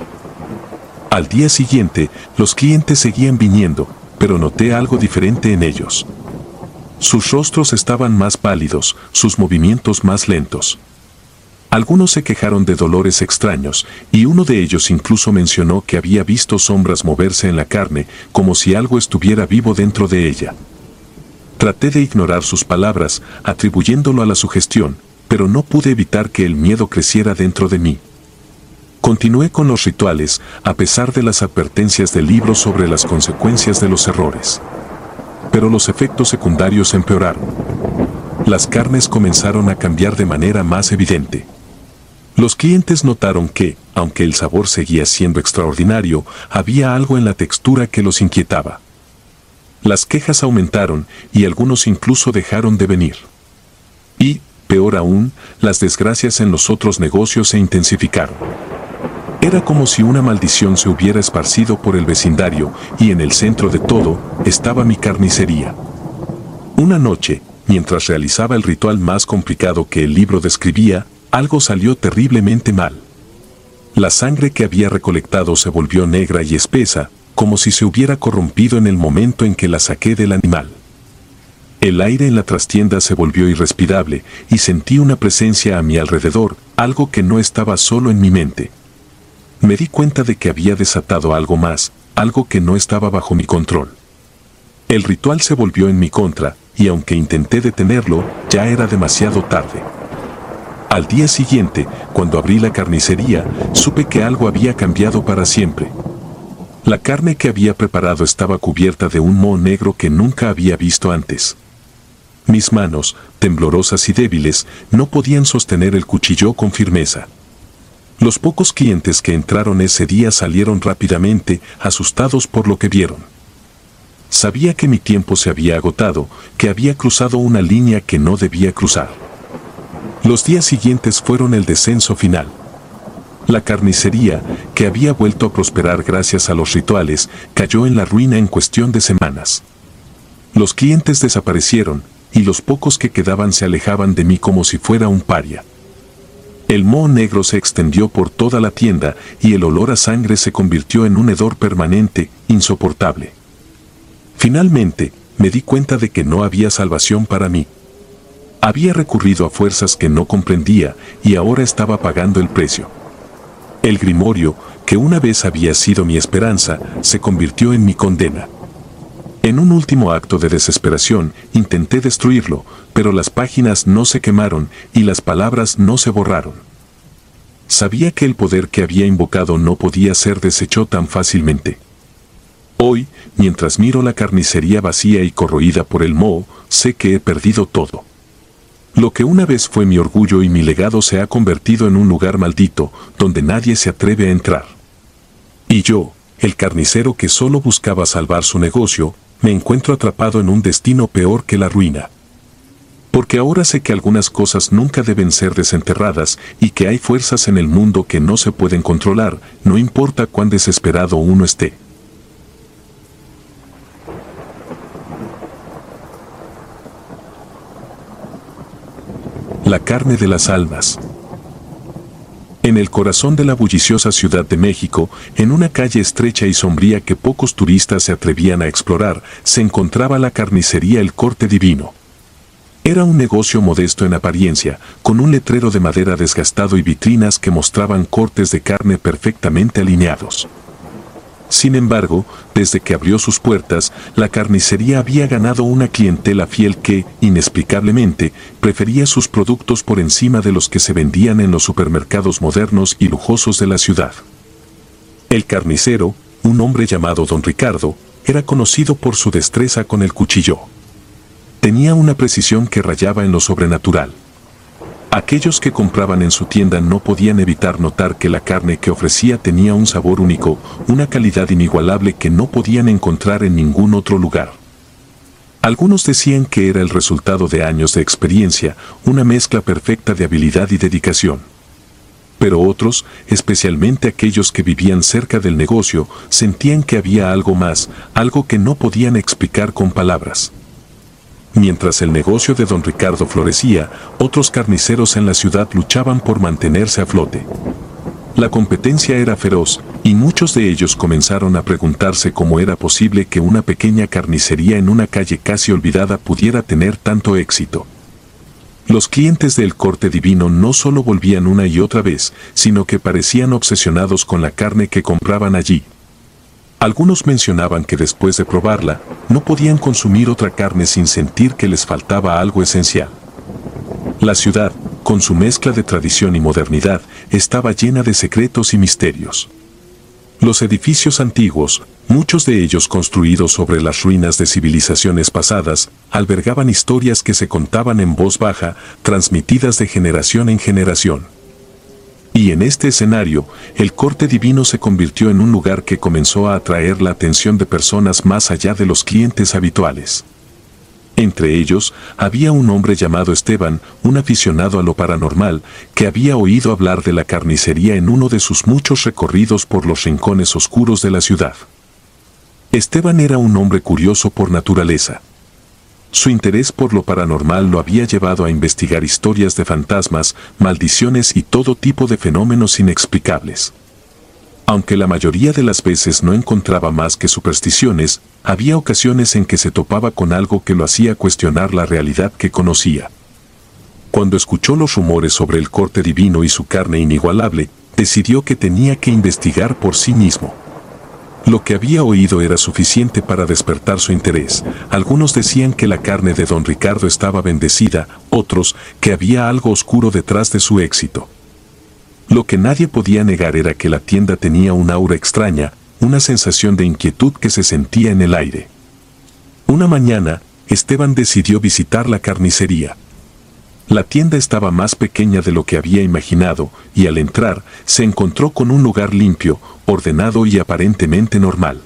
Al día siguiente, los clientes seguían viniendo, pero noté algo diferente en ellos. Sus rostros estaban más pálidos, sus movimientos más lentos. Algunos se quejaron de dolores extraños, y uno de ellos incluso mencionó que había visto sombras moverse en la carne, como si algo estuviera vivo dentro de ella. Traté de ignorar sus palabras, atribuyéndolo a la sugestión, pero no pude evitar que el miedo creciera dentro de mí. Continué con los rituales, a pesar de las advertencias del libro sobre las consecuencias de los errores. Pero los efectos secundarios empeoraron. Las carnes comenzaron a cambiar de manera más evidente. Los clientes notaron que, aunque el sabor seguía siendo extraordinario, había algo en la textura que los inquietaba. Las quejas aumentaron, y algunos incluso dejaron de venir. Y, peor aún, las desgracias en los otros negocios se intensificaron. Era como si una maldición se hubiera esparcido por el vecindario, y en el centro de todo, estaba mi carnicería. Una noche, mientras realizaba el ritual más complicado que el libro describía, algo salió terriblemente mal. La sangre que había recolectado se volvió negra y espesa, como si se hubiera corrompido en el momento en que la saqué del animal. El aire en la trastienda se volvió irrespirable, y sentí una presencia a mi alrededor, algo que no estaba solo en mi mente. Me di cuenta de que había desatado algo más, algo que no estaba bajo mi control. El ritual se volvió en mi contra, y aunque intenté detenerlo, ya era demasiado tarde. Al día siguiente, cuando abrí la carnicería, supe que algo había cambiado para siempre. La carne que había preparado estaba cubierta de un moho negro que nunca había visto antes. Mis manos, temblorosas y débiles, no podían sostener el cuchillo con firmeza. Los pocos clientes que entraron ese día salieron rápidamente, asustados por lo que vieron. Sabía que mi tiempo se había agotado, que había cruzado una línea que no debía cruzar. Los días siguientes fueron el descenso final. La carnicería, que había vuelto a prosperar gracias a los rituales, cayó en la ruina en cuestión de semanas. Los clientes desaparecieron, y los pocos que quedaban se alejaban de mí como si fuera un paria. El moho negro se extendió por toda la tienda, y el olor a sangre se convirtió en un hedor permanente, insoportable. Finalmente, me di cuenta de que no había salvación para mí. Había recurrido a fuerzas que no comprendía, y ahora estaba pagando el precio. El grimorio, que una vez había sido mi esperanza, se convirtió en mi condena. En un último acto de desesperación, intenté destruirlo, pero las páginas no se quemaron y las palabras no se borraron. Sabía que el poder que había invocado no podía ser deshecho tan fácilmente. Hoy, mientras miro la carnicería vacía y corroída por el moho, sé que he perdido todo. Lo que una vez fue mi orgullo y mi legado se ha convertido en un lugar maldito, donde nadie se atreve a entrar. Y yo, el carnicero que solo buscaba salvar su negocio, me encuentro atrapado en un destino peor que la ruina. Porque ahora sé que algunas cosas nunca deben ser desenterradas y que hay fuerzas en el mundo que no se pueden controlar, no importa cuán desesperado uno esté. La carne de las almas. En el corazón de la bulliciosa Ciudad de México, en una calle estrecha y sombría que pocos turistas se atrevían a explorar, se encontraba la carnicería El Corte Divino. Era un negocio modesto en apariencia, con un letrero de madera desgastado y vitrinas que mostraban cortes de carne perfectamente alineados. Sin embargo, desde que abrió sus puertas, la carnicería había ganado una clientela fiel que, inexplicablemente, prefería sus productos por encima de los que se vendían en los supermercados modernos y lujosos de la ciudad. El carnicero, un hombre llamado Don Ricardo, era conocido por su destreza con el cuchillo. Tenía una precisión que rayaba en lo sobrenatural. Aquellos que compraban en su tienda no podían evitar notar que la carne que ofrecía tenía un sabor único, una calidad inigualable que no podían encontrar en ningún otro lugar. Algunos decían que era el resultado de años de experiencia, una mezcla perfecta de habilidad y dedicación. Pero otros, especialmente aquellos que vivían cerca del negocio, sentían que había algo más, algo que no podían explicar con palabras. Mientras el negocio de Don Ricardo florecía, otros carniceros en la ciudad luchaban por mantenerse a flote. La competencia era feroz, y muchos de ellos comenzaron a preguntarse cómo era posible que una pequeña carnicería en una calle casi olvidada pudiera tener tanto éxito. Los clientes del Corte Divino no solo volvían una y otra vez, sino que parecían obsesionados con la carne que compraban allí. Algunos mencionaban que después de probarla, no podían consumir otra carne sin sentir que les faltaba algo esencial. La ciudad, con su mezcla de tradición y modernidad, estaba llena de secretos y misterios. Los edificios antiguos, muchos de ellos construidos sobre las ruinas de civilizaciones pasadas, albergaban historias que se contaban en voz baja, transmitidas de generación en generación. Y en este escenario, el Corte Divino se convirtió en un lugar que comenzó a atraer la atención de personas más allá de los clientes habituales. Entre ellos, había un hombre llamado Esteban, un aficionado a lo paranormal, que había oído hablar de la carnicería en uno de sus muchos recorridos por los rincones oscuros de la ciudad. Esteban era un hombre curioso por naturaleza. Su interés por lo paranormal lo había llevado a investigar historias de fantasmas, maldiciones y todo tipo de fenómenos inexplicables. Aunque la mayoría de las veces no encontraba más que supersticiones, había ocasiones en que se topaba con algo que lo hacía cuestionar la realidad que conocía. Cuando escuchó los rumores sobre el Corte Divino y su carne inigualable, decidió que tenía que investigar por sí mismo. Lo que había oído era suficiente para despertar su interés. Algunos decían que la carne de Don Ricardo estaba bendecida, otros que había algo oscuro detrás de su éxito. Lo que nadie podía negar era que la tienda tenía un aura extraña, una sensación de inquietud que se sentía en el aire. Una mañana, Esteban decidió visitar la carnicería. La tienda estaba más pequeña de lo que había imaginado, y al entrar, se encontró con un lugar limpio, ordenado y aparentemente normal.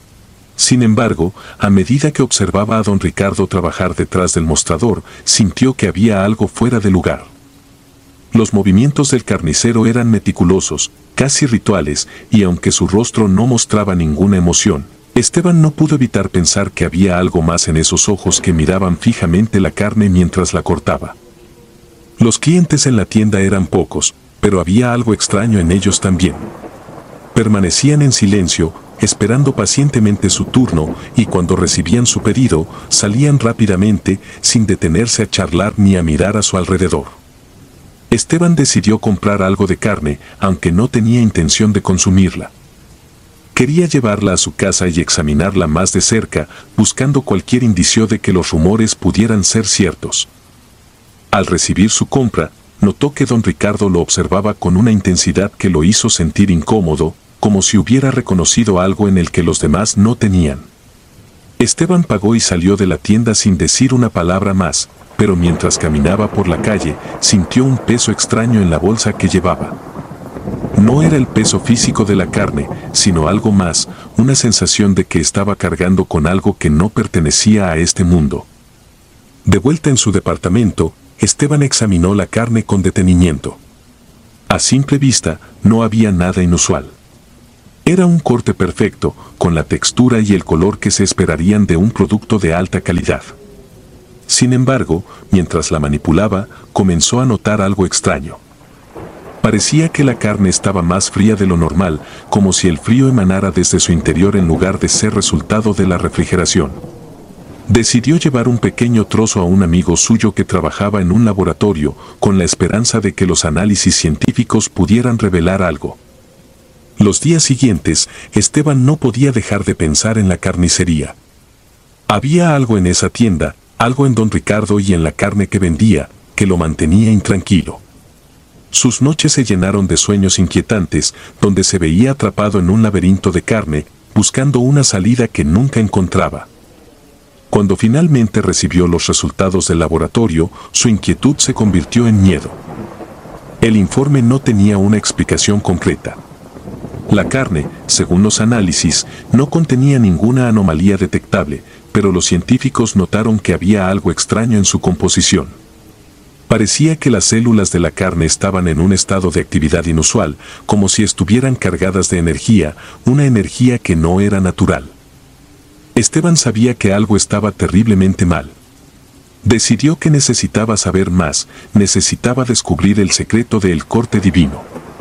Sin embargo, a medida que observaba a Don Ricardo trabajar detrás del mostrador, sintió que había algo fuera de lugar. Los movimientos del carnicero eran meticulosos, casi rituales, y aunque su rostro no mostraba ninguna emoción, Esteban no pudo evitar pensar que había algo más en esos ojos que miraban fijamente la carne mientras la cortaba. Los clientes en la tienda eran pocos, pero había algo extraño en ellos también. Permanecían en silencio, esperando pacientemente su turno, y cuando recibían su pedido, salían rápidamente, sin detenerse a charlar ni a mirar a su alrededor. Esteban decidió comprar algo de carne, aunque no tenía intención de consumirla. Quería llevarla a su casa y examinarla más de cerca, buscando cualquier indicio de que los rumores pudieran ser ciertos. Al recibir su compra, notó que Don Ricardo lo observaba con una intensidad que lo hizo sentir incómodo, como si hubiera reconocido algo en el que los demás no tenían. Esteban pagó y salió de la tienda sin decir una palabra más, pero mientras caminaba por la calle, sintió un peso extraño en la bolsa que llevaba. No era el peso físico de la carne, sino algo más, una sensación de que estaba cargando con algo que no pertenecía a este mundo. De vuelta en su departamento, Esteban examinó la carne con detenimiento. A simple vista, no había nada inusual. Era un corte perfecto, con la textura y el color que se esperarían de un producto de alta calidad. Sin embargo, mientras la manipulaba, comenzó a notar algo extraño. Parecía que la carne estaba más fría de lo normal, como si el frío emanara desde su interior en lugar de ser resultado de la refrigeración. Decidió llevar un pequeño trozo a un amigo suyo que trabajaba en un laboratorio, con la esperanza de que los análisis científicos pudieran revelar algo. Los días siguientes, Esteban no podía dejar de pensar en la carnicería. Había algo en esa tienda, algo en don Ricardo y en la carne que vendía, que lo mantenía intranquilo. Sus noches se llenaron de sueños inquietantes, donde se veía atrapado en un laberinto de carne, buscando una salida que nunca encontraba. Cuando finalmente recibió los resultados del laboratorio, su inquietud se convirtió en miedo. El informe no tenía una explicación concreta. La carne, según los análisis, no contenía ninguna anomalía detectable, pero los científicos notaron que había algo extraño en su composición. Parecía que las células de la carne estaban en un estado de actividad inusual, como si estuvieran cargadas de energía, una energía que no era natural. Esteban sabía que algo estaba terriblemente mal. Decidió que necesitaba saber más, necesitaba descubrir el secreto del corte divino.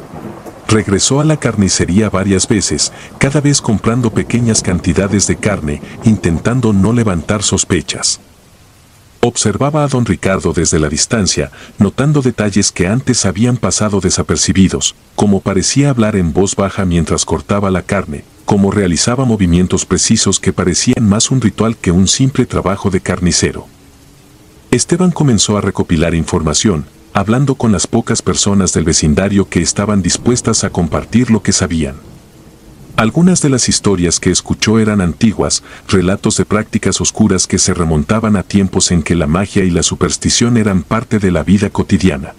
Regresó a la carnicería varias veces, cada vez comprando pequeñas cantidades de carne, intentando no levantar sospechas. Observaba a don Ricardo desde la distancia, notando detalles que antes habían pasado desapercibidos, como parecía hablar en voz baja mientras cortaba la carne, como realizaba movimientos precisos que parecían más un ritual que un simple trabajo de carnicero. Esteban comenzó a recopilar información, hablando con las pocas personas del vecindario que estaban dispuestas a compartir lo que sabían. Algunas de las historias que escuchó eran antiguas, relatos de prácticas oscuras que se remontaban a tiempos en que la magia y la superstición eran parte de la vida cotidiana.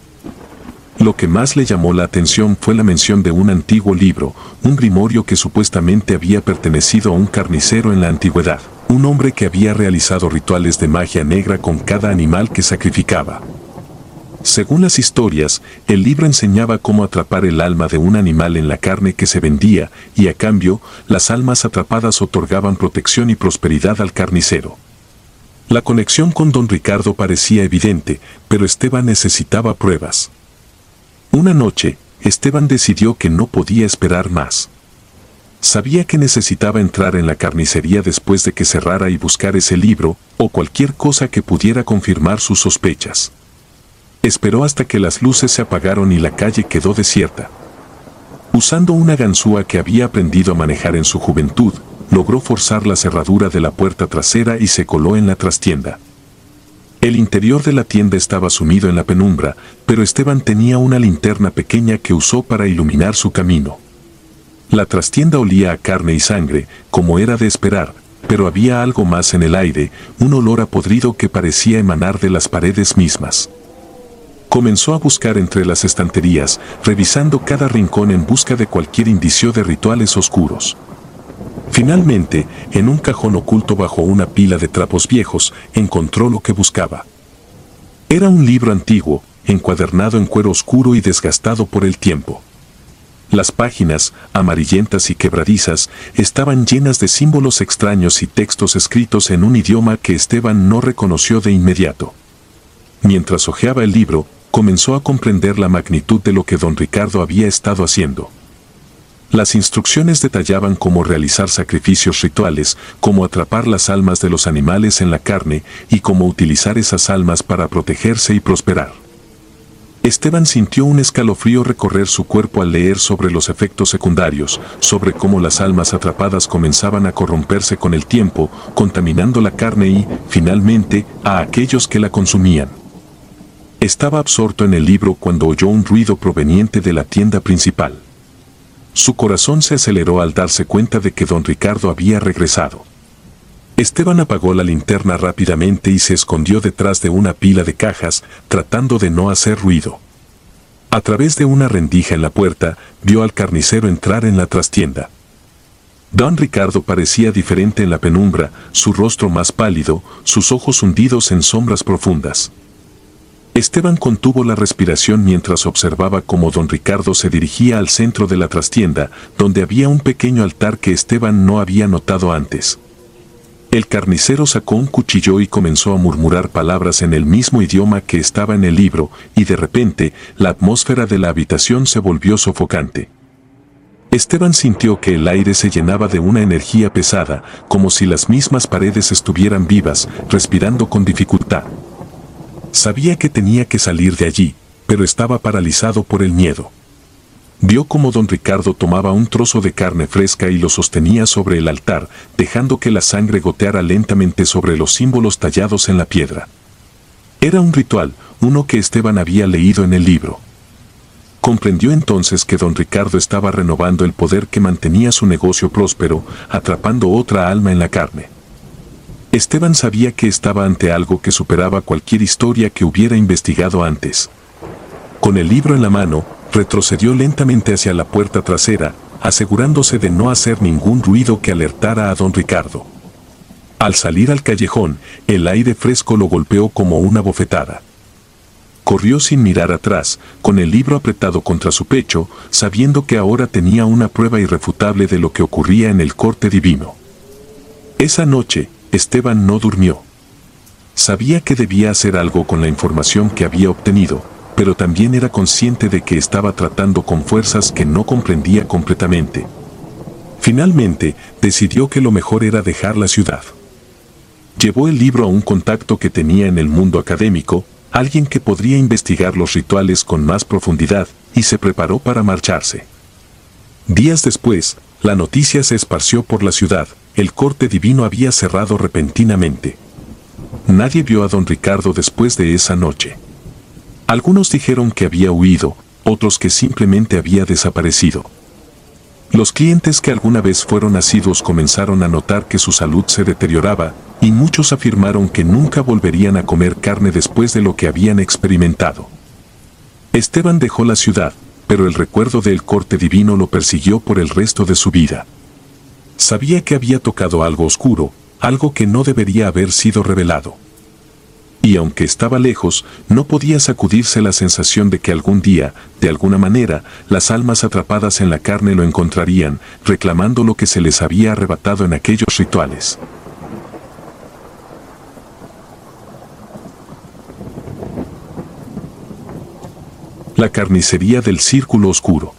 Lo que más le llamó la atención fue la mención de un antiguo libro, un grimorio que supuestamente había pertenecido a un carnicero en la antigüedad, un hombre que había realizado rituales de magia negra con cada animal que sacrificaba. Según las historias, el libro enseñaba cómo atrapar el alma de un animal en la carne que se vendía, y a cambio, las almas atrapadas otorgaban protección y prosperidad al carnicero. La conexión con don Ricardo parecía evidente, pero Esteban necesitaba pruebas. Una noche, Esteban decidió que no podía esperar más. Sabía que necesitaba entrar en la carnicería después de que cerrara y buscar ese libro, o cualquier cosa que pudiera confirmar sus sospechas. Esperó hasta que las luces se apagaron y la calle quedó desierta. Usando una ganzúa que había aprendido a manejar en su juventud, logró forzar la cerradura de la puerta trasera y se coló en la trastienda. El interior de la tienda estaba sumido en la penumbra, pero Esteban tenía una linterna pequeña que usó para iluminar su camino. La trastienda olía a carne y sangre, como era de esperar, pero había algo más en el aire, un olor a podrido que parecía emanar de las paredes mismas. Comenzó a buscar entre las estanterías, revisando cada rincón en busca de cualquier indicio de rituales oscuros. Finalmente, en un cajón oculto bajo una pila de trapos viejos, encontró lo que buscaba. Era un libro antiguo, encuadernado en cuero oscuro y desgastado por el tiempo. Las páginas, amarillentas y quebradizas, estaban llenas de símbolos extraños y textos escritos en un idioma que Esteban no reconoció de inmediato. Mientras hojeaba el libro, comenzó a comprender la magnitud de lo que don Ricardo había estado haciendo. Las instrucciones detallaban cómo realizar sacrificios rituales, cómo atrapar las almas de los animales en la carne y cómo utilizar esas almas para protegerse y prosperar. Esteban sintió un escalofrío recorrer su cuerpo al leer sobre los efectos secundarios, sobre cómo las almas atrapadas comenzaban a corromperse con el tiempo, contaminando la carne y, finalmente, a aquellos que la consumían. Estaba absorto en el libro cuando oyó un ruido proveniente de la tienda principal. Su corazón se aceleró al darse cuenta de que don Ricardo había regresado. Esteban apagó la linterna rápidamente y se escondió detrás de una pila de cajas, tratando de no hacer ruido. A través de una rendija en la puerta, vio al carnicero entrar en la trastienda. Don Ricardo parecía diferente en la penumbra, su rostro más pálido, sus ojos hundidos en sombras profundas. Esteban contuvo la respiración mientras observaba cómo don Ricardo se dirigía al centro de la trastienda, donde había un pequeño altar que Esteban no había notado antes. El carnicero sacó un cuchillo y comenzó a murmurar palabras en el mismo idioma que estaba en el libro, y de repente, la atmósfera de la habitación se volvió sofocante. Esteban sintió que el aire se llenaba de una energía pesada, como si las mismas paredes estuvieran vivas, respirando con dificultad. Sabía que tenía que salir de allí, pero estaba paralizado por el miedo. Vio cómo don Ricardo tomaba un trozo de carne fresca y lo sostenía sobre el altar, dejando que la sangre goteara lentamente sobre los símbolos tallados en la piedra. Era un ritual, uno que Esteban había leído en el libro. Comprendió entonces que don Ricardo estaba renovando el poder que mantenía su negocio próspero, atrapando otra alma en la carne. Esteban sabía que estaba ante algo que superaba cualquier historia que hubiera investigado antes. Con el libro en la mano, retrocedió lentamente hacia la puerta trasera, asegurándose de no hacer ningún ruido que alertara a don Ricardo. Al salir al callejón, el aire fresco lo golpeó como una bofetada. Corrió sin mirar atrás, con el libro apretado contra su pecho, sabiendo que ahora tenía una prueba irrefutable de lo que ocurría en el corte divino. Esa noche, Esteban no durmió. Sabía que debía hacer algo con la información que había obtenido, pero también era consciente de que estaba tratando con fuerzas que no comprendía completamente. Finalmente, decidió que lo mejor era dejar la ciudad. Llevó el libro a un contacto que tenía en el mundo académico, alguien que podría investigar los rituales con más profundidad, y se preparó para marcharse. Días después, la noticia se esparció por la ciudad: el corte divino había cerrado repentinamente. Nadie vio a don Ricardo después de esa noche. Algunos dijeron que había huido, otros que simplemente había desaparecido. Los clientes que alguna vez fueron asiduos comenzaron a notar que su salud se deterioraba, y muchos afirmaron que nunca volverían a comer carne después de lo que habían experimentado. Esteban dejó la ciudad, pero el recuerdo del corte divino lo persiguió por el resto de su vida. Sabía que había tocado algo oscuro, algo que no debería haber sido revelado. Y aunque estaba lejos, no podía sacudirse la sensación de que algún día, de alguna manera, las almas atrapadas en la carne lo encontrarían, reclamando lo que se les había arrebatado en aquellos rituales. La carnicería del Círculo Oscuro.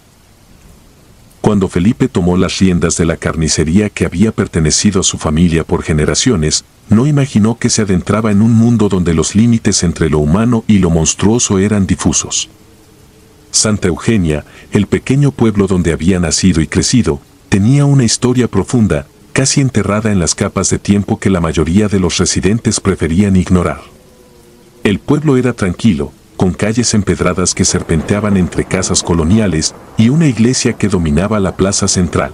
Cuando Felipe tomó las riendas de la carnicería que había pertenecido a su familia por generaciones, no imaginó que se adentraba en un mundo donde los límites entre lo humano y lo monstruoso eran difusos. Santa Eugenia, el pequeño pueblo donde había nacido y crecido, tenía una historia profunda, casi enterrada en las capas de tiempo que la mayoría de los residentes preferían ignorar. El pueblo era tranquilo, con calles empedradas que serpenteaban entre casas coloniales y una iglesia que dominaba la plaza central.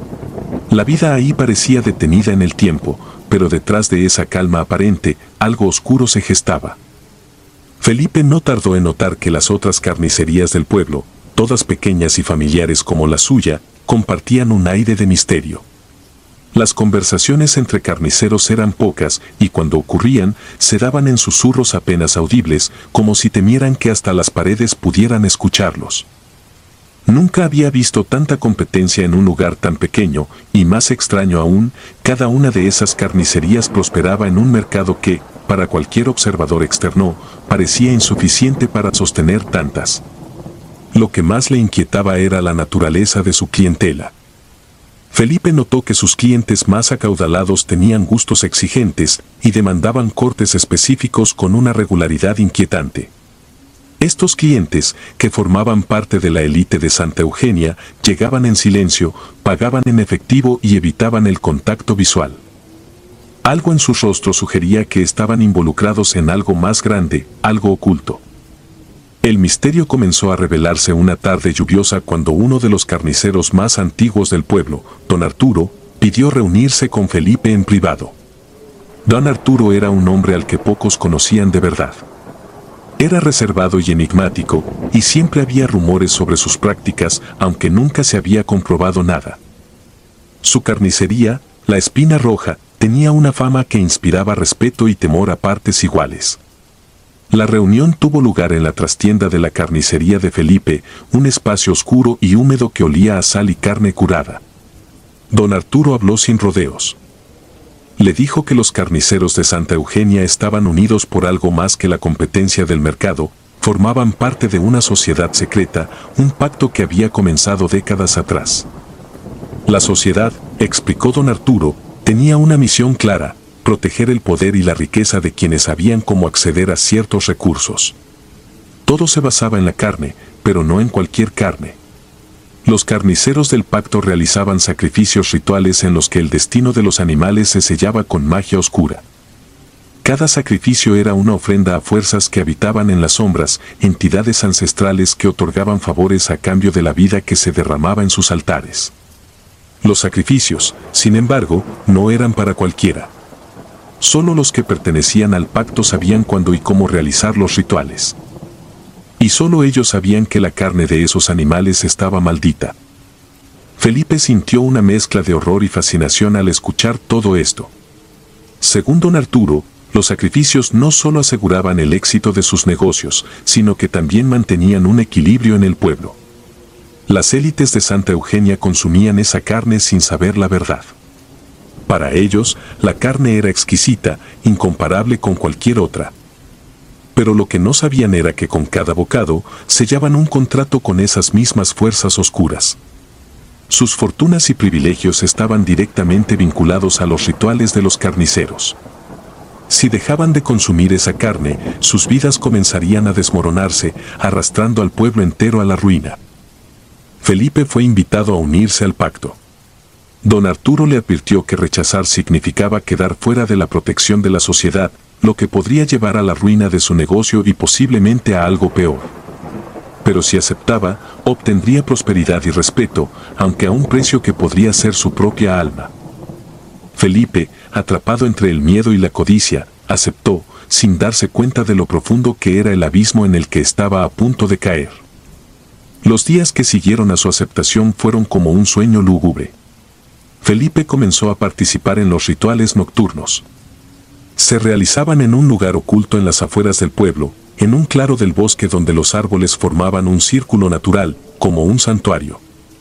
La vida ahí parecía detenida en el tiempo, pero detrás de esa calma aparente, algo oscuro se gestaba. Felipe no tardó en notar que las otras carnicerías del pueblo, todas pequeñas y familiares como la suya, compartían un aire de misterio. Las conversaciones entre carniceros eran pocas y cuando ocurrían, se daban en susurros apenas audibles, como si temieran que hasta las paredes pudieran escucharlos. Nunca había visto tanta competencia en un lugar tan pequeño, y más extraño aún, cada una de esas carnicerías prosperaba en un mercado que, para cualquier observador externo, parecía insuficiente para sostener tantas. Lo que más le inquietaba era la naturaleza de su clientela. Felipe notó que sus clientes más acaudalados tenían gustos exigentes y demandaban cortes específicos con una regularidad inquietante. Estos clientes, que formaban parte de la élite de Santa Eugenia, llegaban en silencio, pagaban en efectivo y evitaban el contacto visual. Algo en sus rostros sugería que estaban involucrados en algo más grande, algo oculto. El misterio comenzó a revelarse una tarde lluviosa cuando uno de los carniceros más antiguos del pueblo, don Arturo, pidió reunirse con Felipe en privado. Don Arturo era un hombre al que pocos conocían de verdad. Era reservado y enigmático, y siempre había rumores sobre sus prácticas, aunque nunca se había comprobado nada. Su carnicería, La Espina Roja, tenía una fama que inspiraba respeto y temor a partes iguales. La reunión tuvo lugar en la trastienda de la carnicería de Felipe, un espacio oscuro y húmedo que olía a sal y carne curada. Don Arturo habló sin rodeos. Le dijo que los carniceros de Santa Eugenia estaban unidos por algo más que la competencia del mercado, formaban parte de una sociedad secreta, un pacto que había comenzado décadas atrás. La sociedad, explicó don Arturo, tenía una misión clara: proteger el poder y la riqueza de quienes sabían cómo acceder a ciertos recursos. Todo se basaba en la carne, pero no en cualquier carne. Los carniceros del pacto realizaban sacrificios rituales en los que el destino de los animales se sellaba con magia oscura. Cada sacrificio era una ofrenda a fuerzas que habitaban en las sombras, entidades ancestrales que otorgaban favores a cambio de la vida que se derramaba en sus altares. Los sacrificios, sin embargo, no eran para cualquiera. Solo los que pertenecían al pacto sabían cuándo y cómo realizar los rituales. Y solo ellos sabían que la carne de esos animales estaba maldita. Felipe sintió una mezcla de horror y fascinación al escuchar todo esto. Según don Arturo, los sacrificios no solo aseguraban el éxito de sus negocios, sino que también mantenían un equilibrio en el pueblo. Las élites de Santa Eugenia consumían esa carne sin saber la verdad. Para ellos, la carne era exquisita, incomparable con cualquier otra. Pero lo que no sabían era que con cada bocado sellaban un contrato con esas mismas fuerzas oscuras. Sus fortunas y privilegios estaban directamente vinculados a los rituales de los carniceros. Si dejaban de consumir esa carne, sus vidas comenzarían a desmoronarse, arrastrando al pueblo entero a la ruina. Felipe fue invitado a unirse al pacto. Don Arturo le advirtió que rechazar significaba quedar fuera de la protección de la sociedad, lo que podría llevar a la ruina de su negocio y posiblemente a algo peor. Pero si aceptaba, obtendría prosperidad y respeto, aunque a un precio que podría ser su propia alma. Felipe, atrapado entre el miedo y la codicia, aceptó, sin darse cuenta de lo profundo que era el abismo en el que estaba a punto de caer. Los días que siguieron a su aceptación fueron como un sueño lúgubre. Felipe comenzó a participar en los rituales nocturnos. Se realizaban en un lugar oculto en las afueras del pueblo, en un claro del bosque donde los árboles formaban un círculo natural, como un santuario.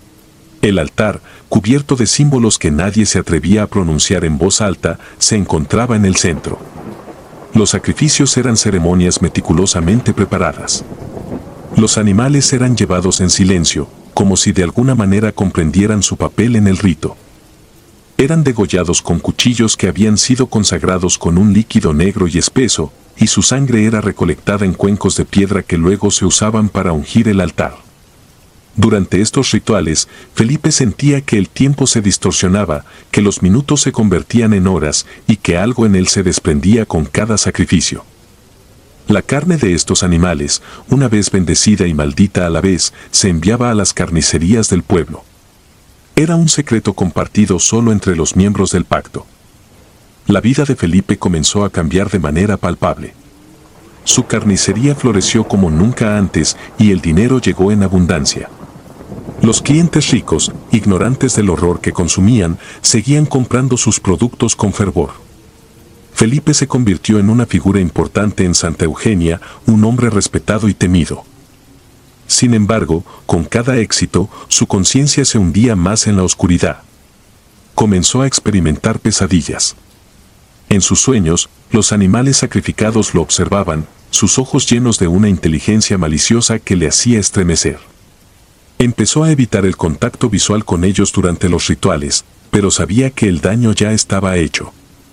El altar, cubierto de símbolos que nadie se atrevía a pronunciar en voz alta, se encontraba en el centro. Los sacrificios eran ceremonias meticulosamente preparadas. Los animales eran llevados en silencio, como si de alguna manera comprendieran su papel en el rito. Eran degollados con cuchillos que habían sido consagrados con un líquido negro y espeso, y su sangre era recolectada en cuencos de piedra que luego se usaban para ungir el altar. Durante estos rituales, Felipe sentía que el tiempo se distorsionaba, que los minutos se convertían en horas y que algo en él se desprendía con cada sacrificio. La carne de estos animales, una vez bendecida y maldita a la vez, se enviaba a las carnicerías del pueblo. Era un secreto compartido solo entre los miembros del pacto. La vida de Felipe comenzó a cambiar de manera palpable. Su carnicería floreció como nunca antes y el dinero llegó en abundancia. Los clientes ricos, ignorantes del horror que consumían, seguían comprando sus productos con fervor. Felipe se convirtió en una figura importante en Santa Eugenia, un hombre respetado y temido. Sin embargo, con cada éxito, su conciencia se hundía más en la oscuridad. Comenzó a experimentar pesadillas. En sus sueños, los animales sacrificados lo observaban, sus ojos llenos de una inteligencia maliciosa que le hacía estremecer. Empezó a evitar el contacto visual con ellos durante los rituales, pero sabía que el daño ya estaba hecho.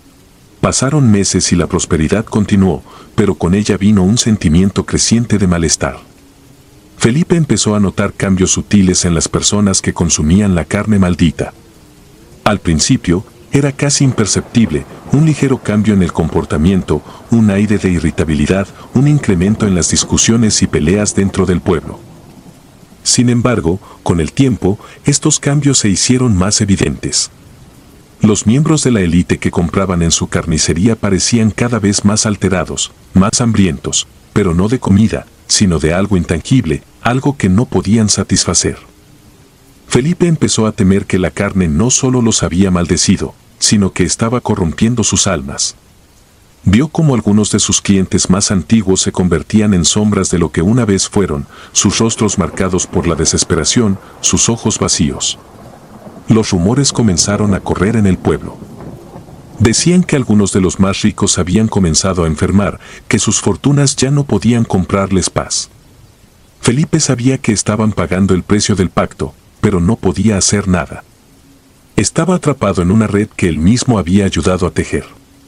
Pasaron meses y la prosperidad continuó, pero con ella vino un sentimiento creciente de malestar. Felipe empezó a notar cambios sutiles en las personas que consumían la carne maldita. Al principio, era casi imperceptible, un ligero cambio en el comportamiento, un aire de irritabilidad, un incremento en las discusiones y peleas dentro del pueblo. Sin embargo, con el tiempo, estos cambios se hicieron más evidentes. Los miembros de la élite que compraban en su carnicería parecían cada vez más alterados, más hambrientos, pero no de comida, sino de algo intangible, algo que no podían satisfacer. Felipe empezó a temer que la carne no solo los había maldecido, sino que estaba corrompiendo sus almas. Vio cómo algunos de sus clientes más antiguos se convertían en sombras de lo que una vez fueron, sus rostros marcados por la desesperación, sus ojos vacíos. Los rumores comenzaron a correr en el pueblo. Decían que algunos de los más ricos habían comenzado a enfermar, que sus fortunas ya no podían comprarles paz. Felipe sabía que estaban pagando el precio del pacto, pero no podía hacer nada. Estaba atrapado en una red que él mismo había ayudado a tejer.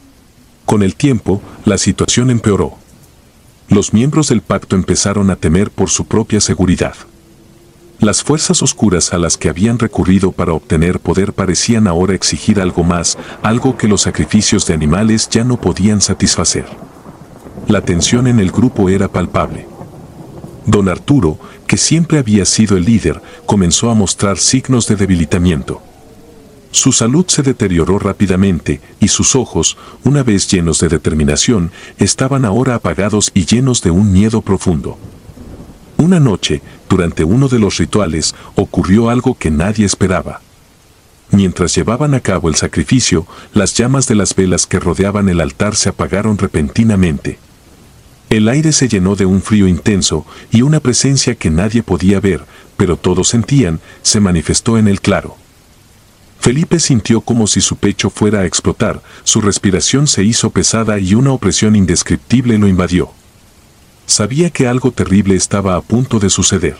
Con el tiempo, la situación empeoró. Los miembros del pacto empezaron a temer por su propia seguridad. Las fuerzas oscuras a las que habían recurrido para obtener poder parecían ahora exigir algo más, algo que los sacrificios de animales ya no podían satisfacer. La tensión en el grupo era palpable. Don Arturo, que siempre había sido el líder, comenzó a mostrar signos de debilitamiento. Su salud se deterioró rápidamente y sus ojos, una vez llenos de determinación, estaban ahora apagados y llenos de un miedo profundo. Una noche, durante uno de los rituales, ocurrió algo que nadie esperaba. Mientras llevaban a cabo el sacrificio, las llamas de las velas que rodeaban el altar se apagaron repentinamente. El aire se llenó de un frío intenso y una presencia que nadie podía ver, pero todos sentían, se manifestó en el claro. Felipe sintió como si su pecho fuera a explotar, su respiración se hizo pesada y una opresión indescriptible lo invadió. Sabía que algo terrible estaba a punto de suceder.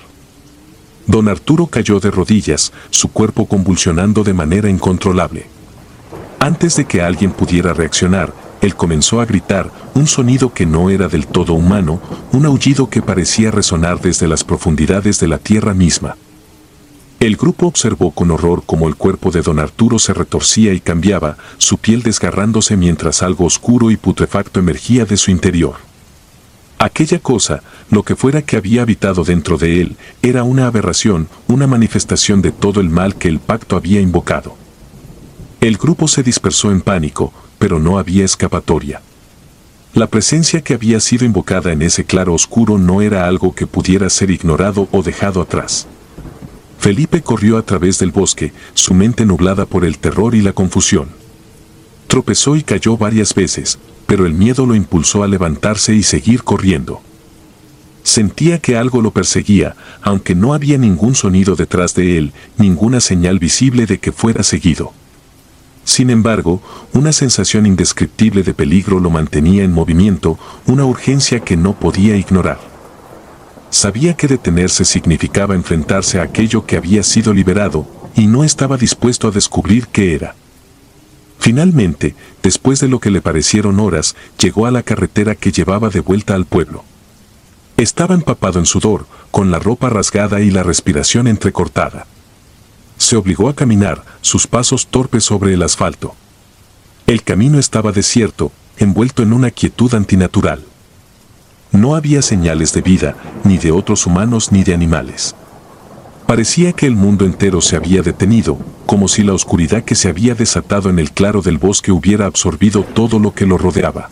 Don Arturo cayó de rodillas, su cuerpo convulsionando de manera incontrolable. Antes de que alguien pudiera reaccionar, él comenzó a gritar, un sonido que no era del todo humano, un aullido que parecía resonar desde las profundidades de la tierra misma. El grupo observó con horror cómo el cuerpo de don Arturo se retorcía y cambiaba, su piel desgarrándose mientras algo oscuro y putrefacto emergía de su interior. Aquella cosa, lo que fuera que había habitado dentro de él, era una aberración, una manifestación de todo el mal que el pacto había invocado. El grupo se dispersó en pánico, pero no había escapatoria. La presencia que había sido invocada en ese claro oscuro no era algo que pudiera ser ignorado o dejado atrás. Felipe corrió a través del bosque, su mente nublada por el terror y la confusión. Tropezó y cayó varias veces, pero el miedo lo impulsó a levantarse y seguir corriendo. Sentía que algo lo perseguía, aunque no había ningún sonido detrás de él, ninguna señal visible de que fuera seguido. Sin embargo, una sensación indescriptible de peligro lo mantenía en movimiento, una urgencia que no podía ignorar. Sabía que detenerse significaba enfrentarse a aquello que había sido liberado, y no estaba dispuesto a descubrir qué era. Finalmente, después de lo que le parecieron horas, llegó a la carretera que llevaba de vuelta al pueblo. Estaba empapado en sudor, con la ropa rasgada y la respiración entrecortada. Se obligó a caminar, sus pasos torpes sobre el asfalto. El camino estaba desierto, envuelto en una quietud antinatural. No había señales de vida, ni de otros humanos ni de animales. Parecía que el mundo entero se había detenido, como si la oscuridad que se había desatado en el claro del bosque hubiera absorbido todo lo que lo rodeaba.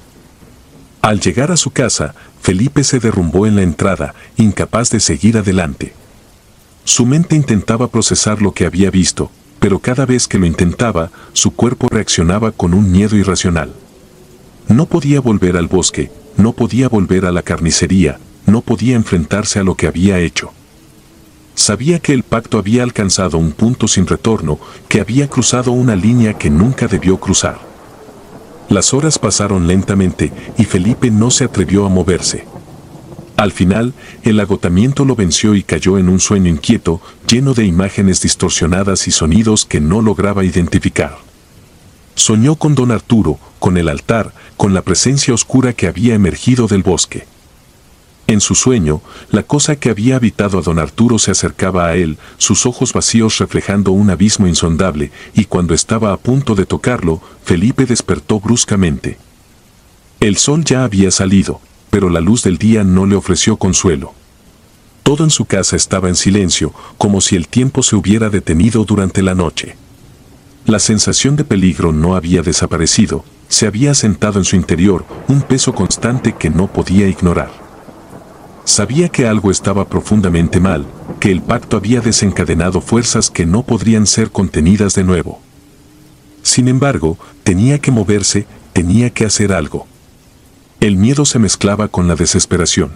Al llegar a su casa, Felipe se derrumbó en la entrada, incapaz de seguir adelante. Su mente intentaba procesar lo que había visto, pero cada vez que lo intentaba, su cuerpo reaccionaba con un miedo irracional. No podía volver al bosque, no podía volver a la carnicería, no podía enfrentarse a lo que había hecho. Sabía que el pacto había alcanzado un punto sin retorno, que había cruzado una línea que nunca debió cruzar. Las horas pasaron lentamente y Felipe no se atrevió a moverse. Al final, el agotamiento lo venció y cayó en un sueño inquieto, lleno de imágenes distorsionadas y sonidos que no lograba identificar. Soñó con don Arturo, con el altar, con la presencia oscura que había emergido del bosque. En su sueño, la cosa que había habitado a don Arturo se acercaba a él, sus ojos vacíos reflejando un abismo insondable, y cuando estaba a punto de tocarlo, Felipe despertó bruscamente. El sol ya había salido, pero la luz del día no le ofreció consuelo. Todo en su casa estaba en silencio, como si el tiempo se hubiera detenido durante la noche. La sensación de peligro no había desaparecido, se había asentado en su interior, un peso constante que no podía ignorar. Sabía que algo estaba profundamente mal, que el pacto había desencadenado fuerzas que no podrían ser contenidas de nuevo. Sin embargo, tenía que moverse, tenía que hacer algo. El miedo se mezclaba con la desesperación.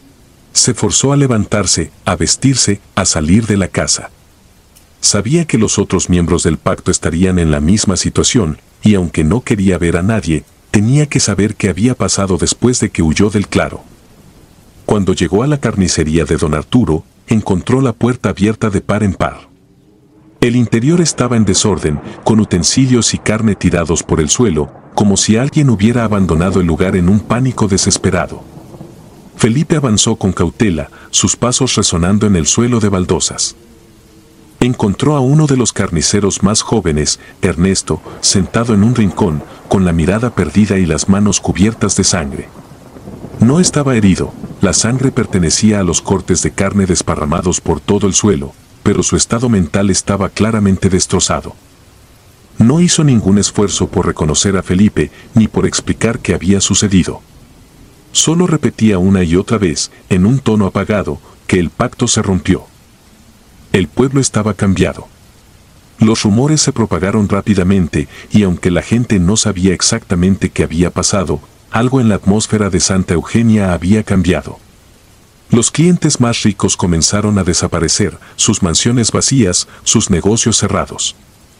Se forzó a levantarse, a vestirse, a salir de la casa. Sabía que los otros miembros del pacto estarían en la misma situación, y aunque no quería ver a nadie, tenía que saber qué había pasado después de que huyó del claro. Cuando llegó a la carnicería de don Arturo, encontró la puerta abierta de par en par. El interior estaba en desorden, con utensilios y carne tirados por el suelo, como si alguien hubiera abandonado el lugar en un pánico desesperado. Felipe avanzó con cautela, sus pasos resonando en el suelo de baldosas. Encontró a uno de los carniceros más jóvenes, Ernesto, sentado en un rincón, con la mirada perdida y las manos cubiertas de sangre. No estaba herido, la sangre pertenecía a los cortes de carne desparramados por todo el suelo, pero su estado mental estaba claramente destrozado. No hizo ningún esfuerzo por reconocer a Felipe, ni por explicar qué había sucedido. Solo repetía una y otra vez, en un tono apagado, que el pacto se rompió. El pueblo estaba cambiado. Los rumores se propagaron rápidamente, y aunque la gente no sabía exactamente qué había pasado, algo en la atmósfera de Santa Eugenia había cambiado. Los clientes más ricos comenzaron a desaparecer, sus mansiones vacías, sus negocios cerrados.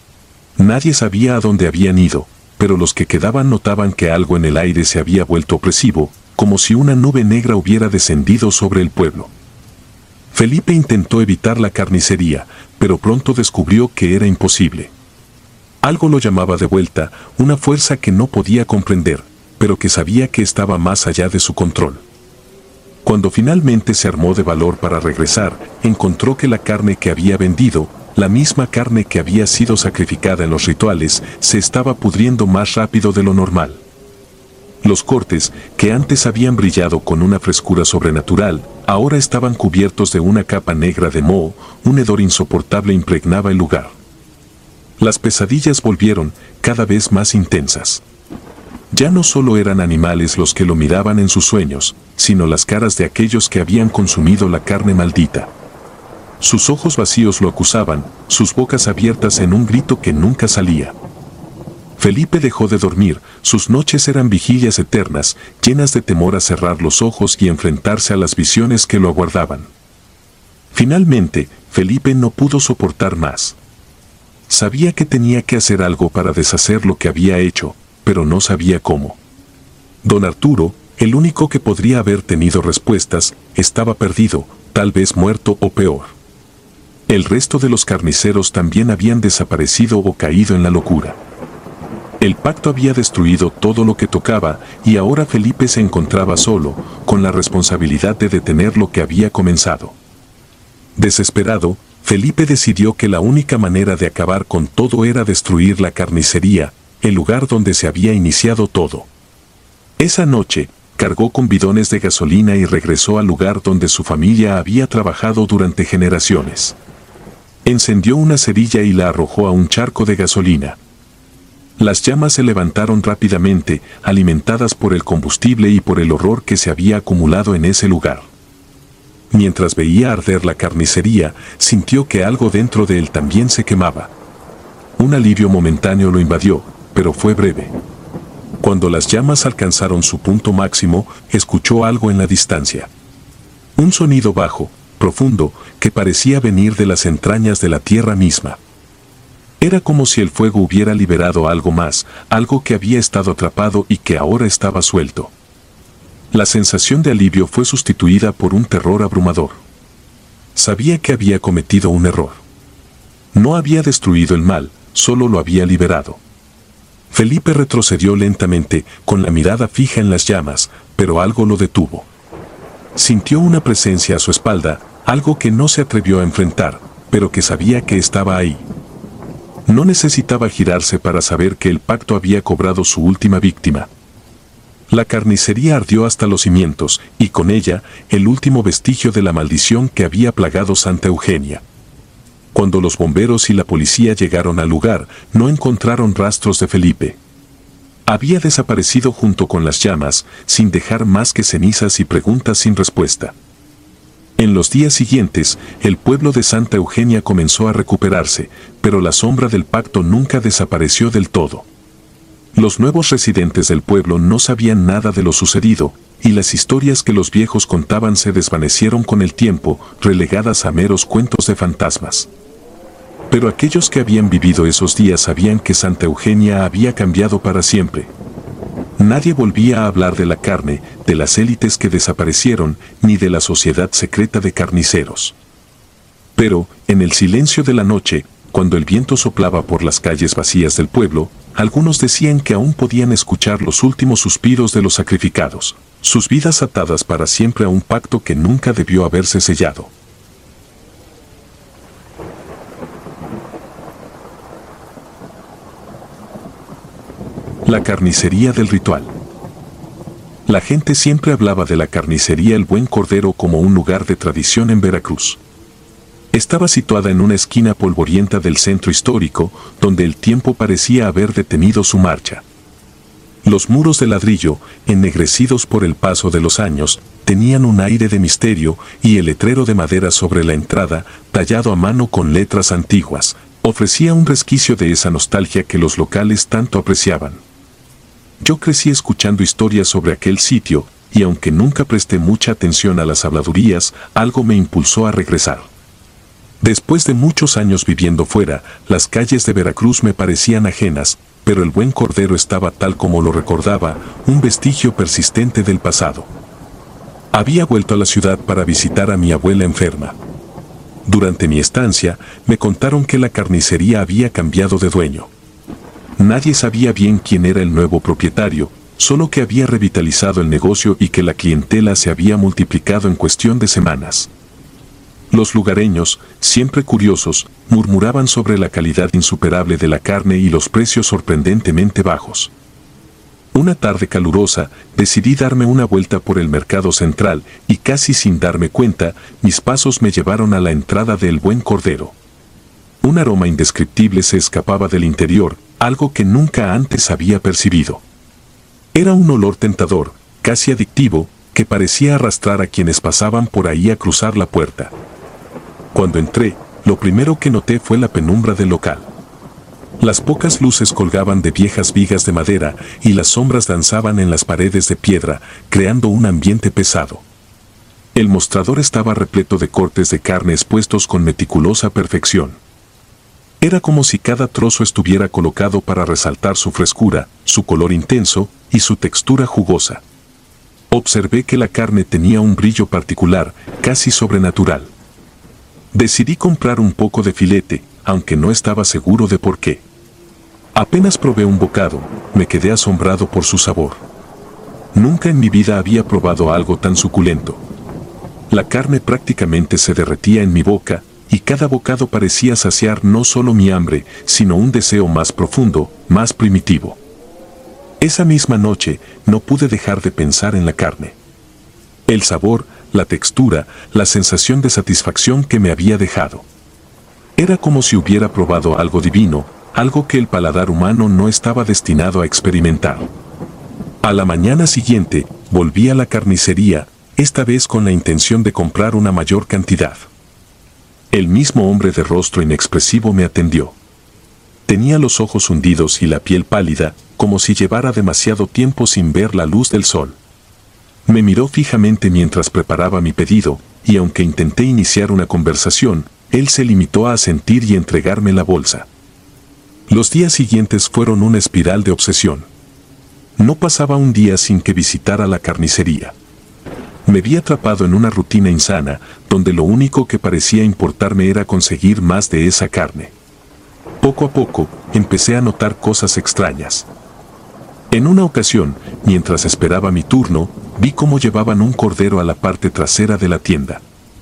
Nadie sabía a dónde habían ido, pero los que quedaban notaban que algo en el aire se había vuelto opresivo, como si una nube negra hubiera descendido sobre el pueblo. Felipe intentó evitar la carnicería, pero pronto descubrió que era imposible. Algo lo llamaba de vuelta, una fuerza que no podía comprender, pero que sabía que estaba más allá de su control. Cuando finalmente se armó de valor para regresar, encontró que la carne que había vendido, la misma carne que había sido sacrificada en los rituales, se estaba pudriendo más rápido de lo normal. Los cortes, que antes habían brillado con una frescura sobrenatural, ahora estaban cubiertos de una capa negra de moho, un hedor insoportable impregnaba el lugar. Las pesadillas volvieron, cada vez más intensas. Ya no solo eran animales los que lo miraban en sus sueños, sino las caras de aquellos que habían consumido la carne maldita. Sus ojos vacíos lo acusaban, sus bocas abiertas en un grito que nunca salía. Felipe dejó de dormir, sus noches eran vigilias eternas, llenas de temor a cerrar los ojos y enfrentarse a las visiones que lo aguardaban. Finalmente, Felipe no pudo soportar más. Sabía que tenía que hacer algo para deshacer lo que había hecho, pero no sabía cómo. Don Arturo, el único que podría haber tenido respuestas, estaba perdido, tal vez muerto o peor. El resto de los carniceros también habían desaparecido o caído en la locura. El pacto había destruido todo lo que tocaba, y ahora Felipe se encontraba solo, con la responsabilidad de detener lo que había comenzado. Desesperado, Felipe decidió que la única manera de acabar con todo era destruir la carnicería, el lugar donde se había iniciado todo. Esa noche, cargó con bidones de gasolina y regresó al lugar donde su familia había trabajado durante generaciones. Encendió una cerilla y la arrojó a un charco de gasolina. Las llamas se levantaron rápidamente, alimentadas por el combustible y por el horror que se había acumulado en ese lugar. Mientras veía arder la carnicería, sintió que algo dentro de él también se quemaba. Un alivio momentáneo lo invadió, pero fue breve. Cuando las llamas alcanzaron su punto máximo, escuchó algo en la distancia. Un sonido bajo, profundo, que parecía venir de las entrañas de la tierra misma. Era como si el fuego hubiera liberado algo más, algo que había estado atrapado y que ahora estaba suelto. La sensación de alivio fue sustituida por un terror abrumador. Sabía que había cometido un error. No había destruido el mal, solo lo había liberado. Felipe retrocedió lentamente, con la mirada fija en las llamas, pero algo lo detuvo. Sintió una presencia a su espalda, algo que no se atrevió a enfrentar, pero que sabía que estaba ahí. No necesitaba girarse para saber que el pacto había cobrado su última víctima. La carnicería ardió hasta los cimientos, y con ella, el último vestigio de la maldición que había plagado Santa Eugenia. Cuando los bomberos y la policía llegaron al lugar, no encontraron rastros de Felipe. Había desaparecido junto con las llamas, sin dejar más que cenizas y preguntas sin respuesta. En los días siguientes, el pueblo de Santa Eugenia comenzó a recuperarse, pero la sombra del pacto nunca desapareció del todo. Los nuevos residentes del pueblo no sabían nada de lo sucedido, y las historias que los viejos contaban se desvanecieron con el tiempo, relegadas a meros cuentos de fantasmas. Pero aquellos que habían vivido esos días sabían que Santa Eugenia había cambiado para siempre. Nadie volvía a hablar de la carne, de las élites que desaparecieron, ni de la sociedad secreta de carniceros. Pero, en el silencio de la noche, cuando el viento soplaba por las calles vacías del pueblo, algunos decían que aún podían escuchar los últimos suspiros de los sacrificados, sus vidas atadas para siempre a un pacto que nunca debió haberse sellado. La carnicería del ritual. La gente siempre hablaba de la carnicería El Buen Cordero como un lugar de tradición en Veracruz. Estaba situada en una esquina polvorienta del centro histórico, donde el tiempo parecía haber detenido su marcha. Los muros de ladrillo, ennegrecidos por el paso de los años, tenían un aire de misterio, y el letrero de madera sobre la entrada, tallado a mano con letras antiguas, ofrecía un resquicio de esa nostalgia que los locales tanto apreciaban. Yo crecí escuchando historias sobre aquel sitio, y aunque nunca presté mucha atención a las habladurías, algo me impulsó a regresar. Después de muchos años viviendo fuera, las calles de Veracruz me parecían ajenas, pero El Buen Cordero estaba tal como lo recordaba, un vestigio persistente del pasado. Había vuelto a la ciudad para visitar a mi abuela enferma. Durante mi estancia, me contaron que la carnicería había cambiado de dueño. Nadie sabía bien quién era el nuevo propietario, solo que había revitalizado el negocio y que la clientela se había multiplicado en cuestión de semanas. Los lugareños, siempre curiosos, murmuraban sobre la calidad insuperable de la carne y los precios sorprendentemente bajos. Una tarde calurosa, decidí darme una vuelta por el mercado central y casi sin darme cuenta, mis pasos me llevaron a la entrada de El Buen Cordero. Un aroma indescriptible se escapaba del interior, algo que nunca antes había percibido. Era un olor tentador, casi adictivo, que parecía arrastrar a quienes pasaban por ahí a cruzar la puerta. Cuando entré, lo primero que noté fue la penumbra del local. Las pocas luces colgaban de viejas vigas de madera y las sombras danzaban en las paredes de piedra, creando un ambiente pesado. El mostrador estaba repleto de cortes de carne expuestos con meticulosa perfección. Era como si cada trozo estuviera colocado para resaltar su frescura, su color intenso y su textura jugosa. Observé que la carne tenía un brillo particular, casi sobrenatural. Decidí comprar un poco de filete, aunque no estaba seguro de por qué. Apenas probé un bocado, me quedé asombrado por su sabor. Nunca en mi vida había probado algo tan suculento. La carne prácticamente se derretía en mi boca, y cada bocado parecía saciar no solo mi hambre, sino un deseo más profundo, más primitivo. Esa misma noche, no pude dejar de pensar en la carne. El sabor, la textura, la sensación de satisfacción que me había dejado. Era como si hubiera probado algo divino, algo que el paladar humano no estaba destinado a experimentar. A la mañana siguiente, volví a la carnicería, esta vez con la intención de comprar una mayor cantidad. El mismo hombre de rostro inexpresivo me atendió. Tenía los ojos hundidos y la piel pálida, como si llevara demasiado tiempo sin ver la luz del sol. Me miró fijamente mientras preparaba mi pedido, y aunque intenté iniciar una conversación, él se limitó a asentir y entregarme la bolsa. Los días siguientes fueron una espiral de obsesión. No pasaba un día sin que visitara la carnicería. Me vi atrapado en una rutina insana, donde lo único que parecía importarme era conseguir más de esa carne. Poco a poco, empecé a notar cosas extrañas. En una ocasión, mientras esperaba mi turno, vi cómo llevaban un cordero a la parte trasera de la tienda.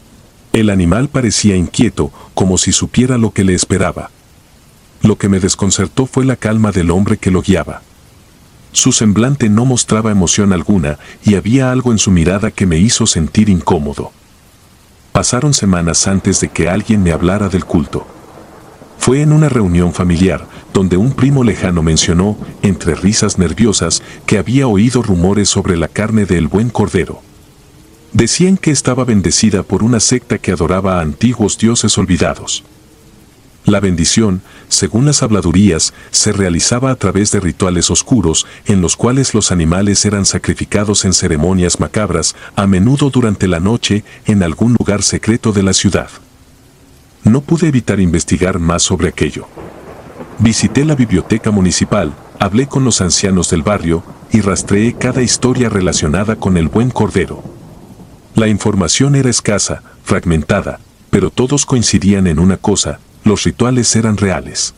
El animal parecía inquieto, como si supiera lo que le esperaba. Lo que me desconcertó fue la calma del hombre que lo guiaba. Su semblante no mostraba emoción alguna, y había algo en su mirada que me hizo sentir incómodo. Pasaron semanas antes de que alguien me hablara del culto. Fue en una reunión familiar, donde un primo lejano mencionó, entre risas nerviosas, que había oído rumores sobre la carne de El Buen Cordero. Decían que estaba bendecida por una secta que adoraba a antiguos dioses olvidados. La bendición, según las habladurías, se realizaba a través de rituales oscuros, en los cuales los animales eran sacrificados en ceremonias macabras, a menudo durante la noche, en algún lugar secreto de la ciudad. No pude evitar investigar más sobre aquello. Visité la biblioteca municipal, hablé con los ancianos del barrio y rastreé cada historia relacionada con el buen cordero. La información era escasa, fragmentada, pero todos coincidían en una cosa: los rituales eran reales.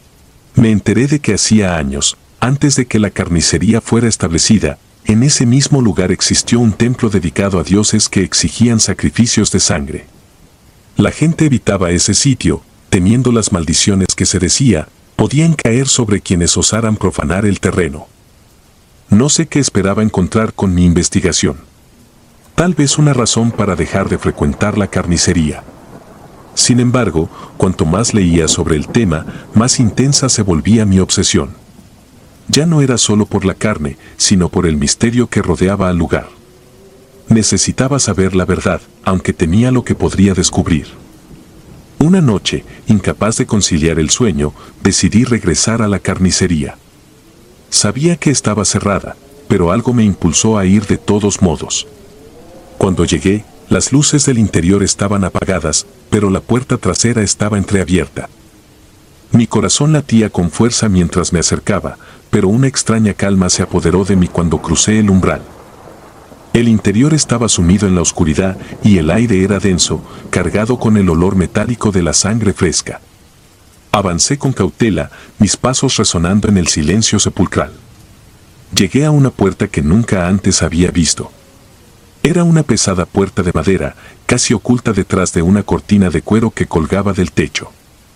Me enteré de que hacía años, antes de que la carnicería fuera establecida, en ese mismo lugar existió un templo dedicado a dioses que exigían sacrificios de sangre. La gente evitaba ese sitio, temiendo las maldiciones que, se decía, podían caer sobre quienes osaran profanar el terreno. No sé qué esperaba encontrar con mi investigación. Tal vez una razón para dejar de frecuentar la carnicería. Sin embargo, cuanto más leía sobre el tema, más intensa se volvía mi obsesión. Ya no era solo por la carne, sino por el misterio que rodeaba al lugar. Necesitaba saber la verdad, aunque temía lo que podría descubrir. Una noche, incapaz de conciliar el sueño, decidí regresar a la carnicería. Sabía que estaba cerrada, pero algo me impulsó a ir de todos modos. Cuando llegué, las luces del interior estaban apagadas, pero la puerta trasera estaba entreabierta. Mi corazón latía con fuerza mientras me acercaba, pero una extraña calma se apoderó de mí cuando crucé el umbral. El interior estaba sumido en la oscuridad y el aire era denso, cargado con el olor metálico de la sangre fresca. Avancé con cautela, mis pasos resonando en el silencio sepulcral. Llegué a una puerta que nunca antes había visto. Era una pesada puerta de madera, casi oculta detrás de una cortina de cuero que colgaba del techo.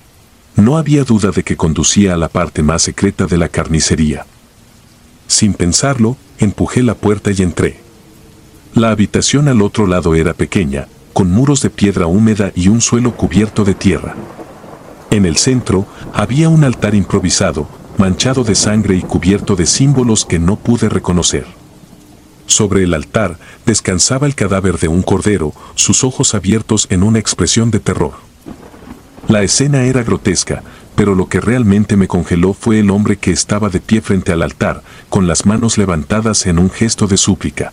No había duda de que conducía a la parte más secreta de la carnicería. Sin pensarlo, empujé la puerta y entré. La habitación al otro lado era pequeña, con muros de piedra húmeda y un suelo cubierto de tierra. En el centro, había un altar improvisado, manchado de sangre y cubierto de símbolos que no pude reconocer. Sobre el altar, descansaba el cadáver de un cordero, sus ojos abiertos en una expresión de terror. La escena era grotesca, pero lo que realmente me congeló fue el hombre que estaba de pie frente al altar, con las manos levantadas en un gesto de súplica.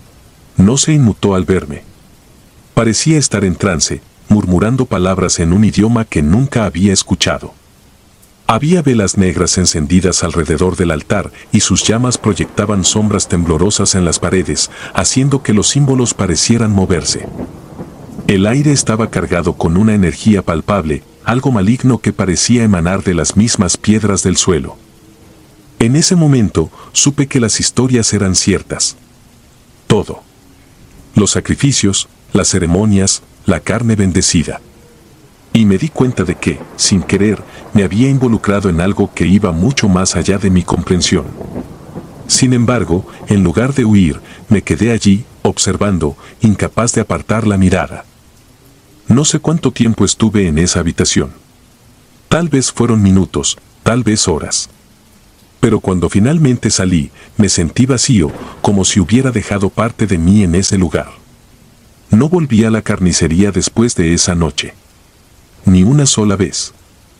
No se inmutó al verme. Parecía estar en trance, murmurando palabras en un idioma que nunca había escuchado. Había velas negras encendidas alrededor del altar y sus llamas proyectaban sombras temblorosas en las paredes, haciendo que los símbolos parecieran moverse. El aire estaba cargado con una energía palpable, algo maligno que parecía emanar de las mismas piedras del suelo. En ese momento, supe que las historias eran ciertas. Todo. Los sacrificios, las ceremonias, la carne bendecida. Y me di cuenta de que, sin querer, me había involucrado en algo que iba mucho más allá de mi comprensión. Sin embargo, en lugar de huir, me quedé allí, observando, incapaz de apartar la mirada. No sé cuánto tiempo estuve en esa habitación. Tal vez fueron minutos, tal vez horas. Pero cuando finalmente salí, me sentí vacío, como si hubiera dejado parte de mí en ese lugar. No volví a la carnicería después de esa noche. Ni una sola vez.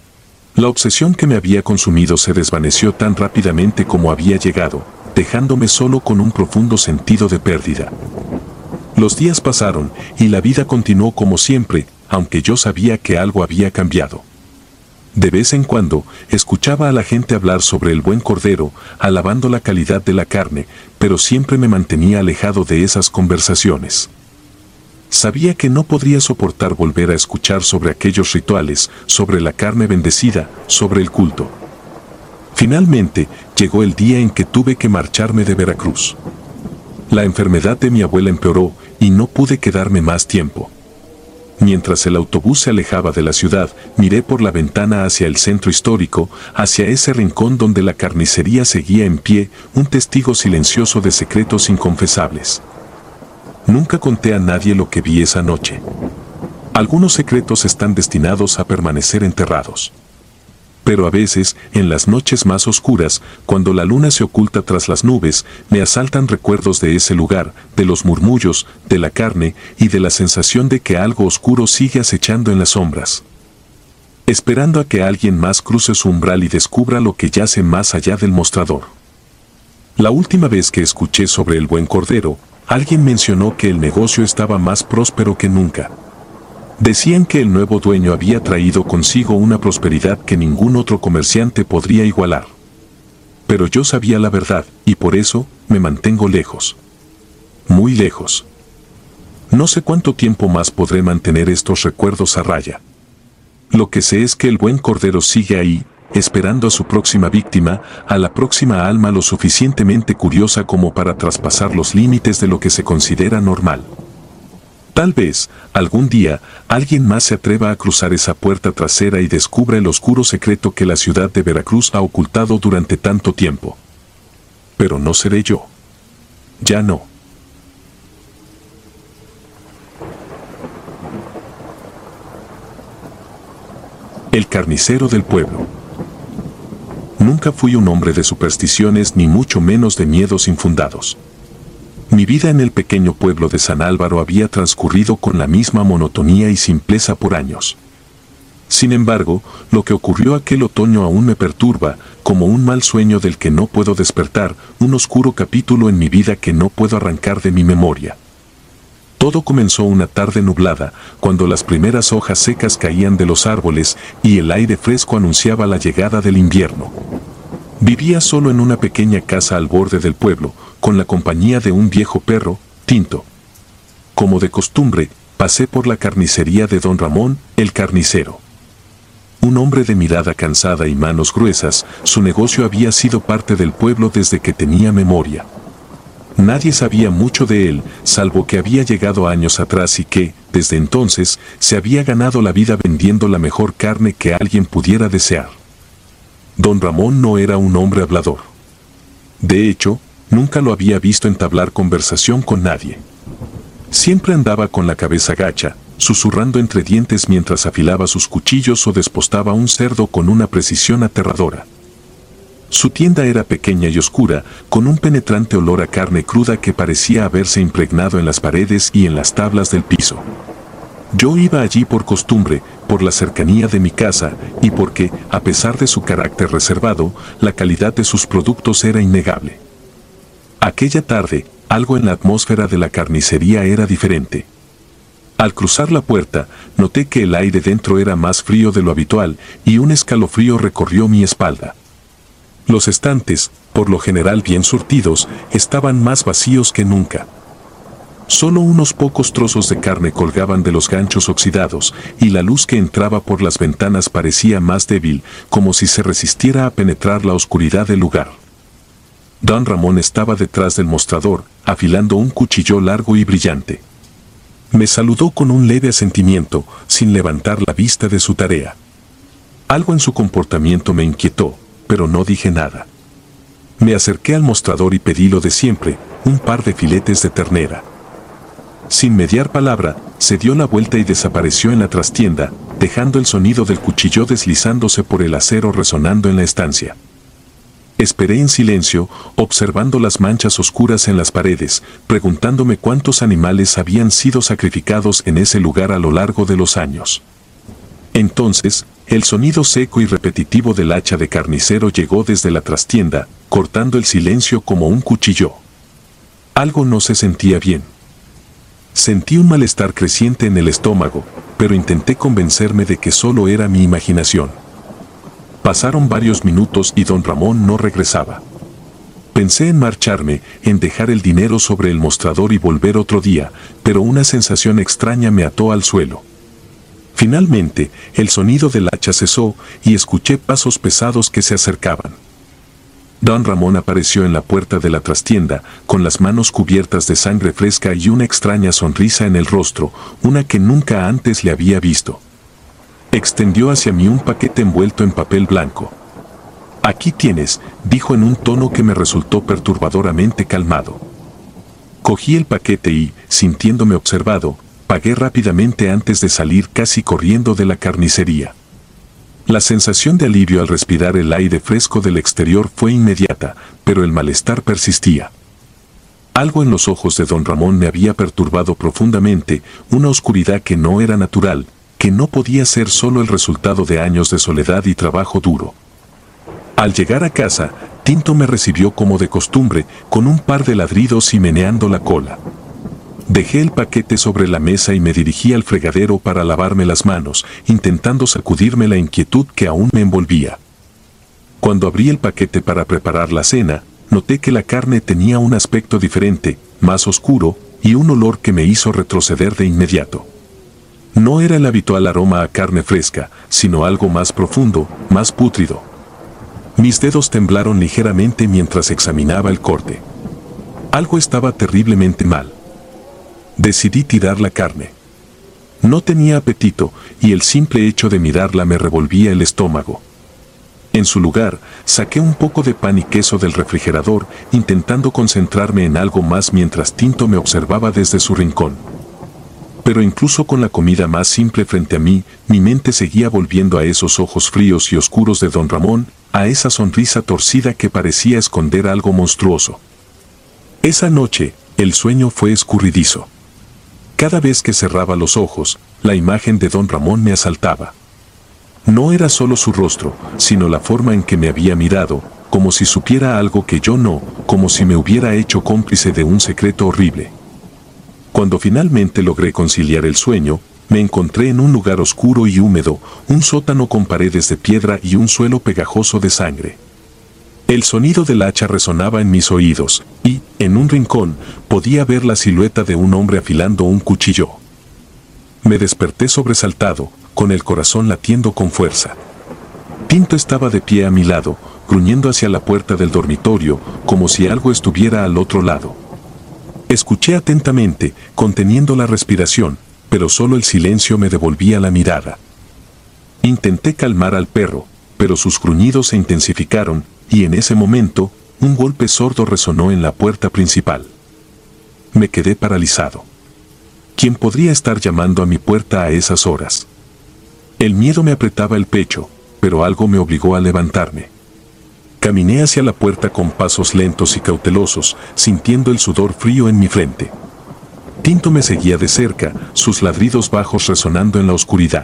La obsesión que me había consumido se desvaneció tan rápidamente como había llegado, dejándome solo con un profundo sentido de pérdida. Los días pasaron y la vida continuó como siempre, aunque yo sabía que algo había cambiado. De vez en cuando, escuchaba a la gente hablar sobre el buen cordero, alabando la calidad de la carne, pero siempre me mantenía alejado de esas conversaciones. Sabía que no podría soportar volver a escuchar sobre aquellos rituales, sobre la carne bendecida, sobre el culto. Finalmente, llegó el día en que tuve que marcharme de Veracruz. La enfermedad de mi abuela empeoró y no pude quedarme más tiempo. Mientras el autobús se alejaba de la ciudad, miré por la ventana hacia el centro histórico, hacia ese rincón donde la carnicería seguía en pie, un testigo silencioso de secretos inconfesables. Nunca conté a nadie lo que vi esa noche. Algunos secretos están destinados a permanecer enterrados. Pero a veces, en las noches más oscuras, cuando la luna se oculta tras las nubes, me asaltan recuerdos de ese lugar, de los murmullos, de la carne y de la sensación de que algo oscuro sigue acechando en las sombras, esperando a que alguien más cruce su umbral y descubra lo que yace más allá del mostrador. La última vez que escuché sobre el buen cordero, alguien mencionó que el negocio estaba más próspero que nunca. Decían que el nuevo dueño había traído consigo una prosperidad que ningún otro comerciante podría igualar. Pero yo sabía la verdad, y por eso me mantengo lejos. Muy lejos. No sé cuánto tiempo más podré mantener estos recuerdos a raya. Lo que sé es que el buen cordero sigue ahí, esperando a su próxima víctima, a la próxima alma lo suficientemente curiosa como para traspasar los límites de lo que se considera normal. Tal vez, algún día, alguien más se atreva a cruzar esa puerta trasera y descubra el oscuro secreto que la ciudad de Veracruz ha ocultado durante tanto tiempo. Pero no seré yo. Ya no. El carnicero del pueblo. Nunca fui un hombre de supersticiones ni mucho menos de miedos infundados. Mi vida en el pequeño pueblo de San Álvaro había transcurrido con la misma monotonía y simpleza por años. Sin embargo, lo que ocurrió aquel otoño aún me perturba, como un mal sueño del que no puedo despertar, un oscuro capítulo en mi vida que no puedo arrancar de mi memoria. Todo comenzó una tarde nublada, cuando las primeras hojas secas caían de los árboles y el aire fresco anunciaba la llegada del invierno. Vivía solo en una pequeña casa al borde del pueblo, con la compañía de un viejo perro, Tinto. Como de costumbre, pasé por la carnicería de don Ramón, el carnicero. Un hombre de mirada cansada y manos gruesas, su negocio había sido parte del pueblo desde que tenía memoria. Nadie sabía mucho de él, salvo que había llegado años atrás y que, desde entonces, se había ganado la vida vendiendo la mejor carne que alguien pudiera desear. Don Ramón no era un hombre hablador. De hecho, nunca lo había visto entablar conversación con nadie. Siempre andaba con la cabeza gacha, susurrando entre dientes mientras afilaba sus cuchillos o despostaba un cerdo con una precisión aterradora. Su tienda era pequeña y oscura, con un penetrante olor a carne cruda que parecía haberse impregnado en las paredes y en las tablas del piso. Yo iba allí por costumbre, por la cercanía de mi casa, y porque, a pesar de su carácter reservado, la calidad de sus productos era innegable. Aquella tarde, algo en la atmósfera de la carnicería era diferente. Al cruzar la puerta, noté que el aire dentro era más frío de lo habitual, y un escalofrío recorrió mi espalda. Los estantes, por lo general bien surtidos, estaban más vacíos que nunca. Solo unos pocos trozos de carne colgaban de los ganchos oxidados, y la luz que entraba por las ventanas parecía más débil, como si se resistiera a penetrar la oscuridad del lugar. Don Ramón estaba detrás del mostrador, afilando un cuchillo largo y brillante. Me saludó con un leve asentimiento, sin levantar la vista de su tarea. Algo en su comportamiento me inquietó, pero no dije nada. Me acerqué al mostrador y pedí lo de siempre, un par de filetes de ternera. Sin mediar palabra, se dio la vuelta y desapareció en la trastienda, dejando el sonido del cuchillo deslizándose por el acero resonando en la estancia. Esperé en silencio, observando las manchas oscuras en las paredes, preguntándome cuántos animales habían sido sacrificados en ese lugar a lo largo de los años. Entonces, el sonido seco y repetitivo del hacha de carnicero llegó desde la trastienda, cortando el silencio como un cuchillo. Algo no se sentía bien. Sentí un malestar creciente en el estómago, pero intenté convencerme de que solo era mi imaginación. Pasaron varios minutos y don Ramón no regresaba. Pensé en marcharme, en dejar el dinero sobre el mostrador y volver otro día, pero una sensación extraña me ató al suelo. Finalmente, el sonido del hacha cesó y escuché pasos pesados que se acercaban. Don Ramón apareció en la puerta de la trastienda, con las manos cubiertas de sangre fresca y una extraña sonrisa en el rostro, una que nunca antes le había visto. Extendió hacia mí un paquete envuelto en papel blanco. «Aquí tienes», dijo en un tono que me resultó perturbadoramente calmado. Cogí el paquete y, sintiéndome observado, pagué rápidamente antes de salir casi corriendo de la carnicería. La sensación de alivio al respirar el aire fresco del exterior fue inmediata, pero el malestar persistía. Algo en los ojos de don Ramón me había perturbado profundamente, una oscuridad que no era natural, que no podía ser solo el resultado de años de soledad y trabajo duro. Al llegar a casa, Tinto me recibió como de costumbre, con un par de ladridos y meneando la cola. Dejé el paquete sobre la mesa y me dirigí al fregadero para lavarme las manos, intentando sacudirme la inquietud que aún me envolvía. Cuando abrí el paquete para preparar la cena, noté que la carne tenía un aspecto diferente, más oscuro, y un olor que me hizo retroceder de inmediato. No era el habitual aroma a carne fresca, sino algo más profundo, más pútrido. Mis dedos temblaron ligeramente mientras examinaba el corte. Algo estaba terriblemente mal. Decidí tirar la carne. No tenía apetito, y el simple hecho de mirarla me revolvía el estómago. En su lugar, saqué un poco de pan y queso del refrigerador, intentando concentrarme en algo más mientras Tinto me observaba desde su rincón. Pero incluso con la comida más simple frente a mí, mi mente seguía volviendo a esos ojos fríos y oscuros de don Ramón, a esa sonrisa torcida que parecía esconder algo monstruoso. Esa noche, el sueño fue escurridizo. Cada vez que cerraba los ojos, la imagen de don Ramón me asaltaba. No era solo su rostro, sino la forma en que me había mirado, como si supiera algo que yo no, como si me hubiera hecho cómplice de un secreto horrible. Cuando finalmente logré conciliar el sueño, me encontré en un lugar oscuro y húmedo, un sótano con paredes de piedra y un suelo pegajoso de sangre. El sonido del hacha resonaba en mis oídos, y, en un rincón, podía ver la silueta de un hombre afilando un cuchillo. Me desperté sobresaltado, con el corazón latiendo con fuerza. Tinto estaba de pie a mi lado, gruñendo hacia la puerta del dormitorio, como si algo estuviera al otro lado. Escuché atentamente, conteniendo la respiración, pero solo el silencio me devolvía la mirada. Intenté calmar al perro, pero sus gruñidos se intensificaron, y en ese momento, un golpe sordo resonó en la puerta principal. Me quedé paralizado. ¿Quién podría estar llamando a mi puerta a esas horas? El miedo me apretaba el pecho, pero algo me obligó a levantarme. Caminé hacia la puerta con pasos lentos y cautelosos, sintiendo el sudor frío en mi frente. Tinto me seguía de cerca, sus ladridos bajos resonando en la oscuridad.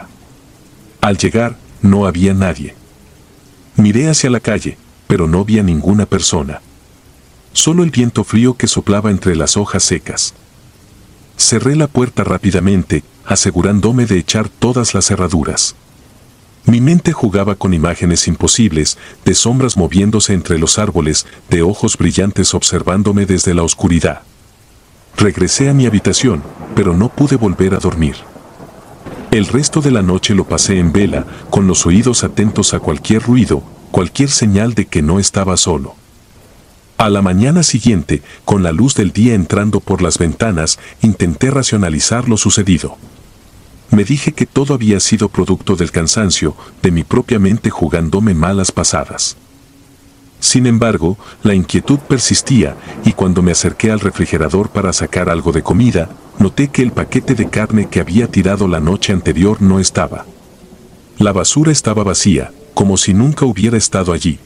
Al llegar, no había nadie. Miré hacia la calle, pero no vi a ninguna persona. Solo el viento frío que soplaba entre las hojas secas. Cerré la puerta rápidamente, asegurándome de echar todas las cerraduras. Mi mente jugaba con imágenes imposibles, de sombras moviéndose entre los árboles, de ojos brillantes observándome desde la oscuridad. Regresé a mi habitación, pero no pude volver a dormir. El resto de la noche lo pasé en vela, con los oídos atentos a cualquier ruido, cualquier señal de que no estaba solo. A la mañana siguiente, con la luz del día entrando por las ventanas, intenté racionalizar lo sucedido. Me dije que todo había sido producto del cansancio, de mi propia mente jugándome malas pasadas. Sin embargo, la inquietud persistía, y cuando me acerqué al refrigerador para sacar algo de comida, noté que el paquete de carne que había tirado la noche anterior no estaba. La basura estaba vacía, como si nunca hubiera estado allí.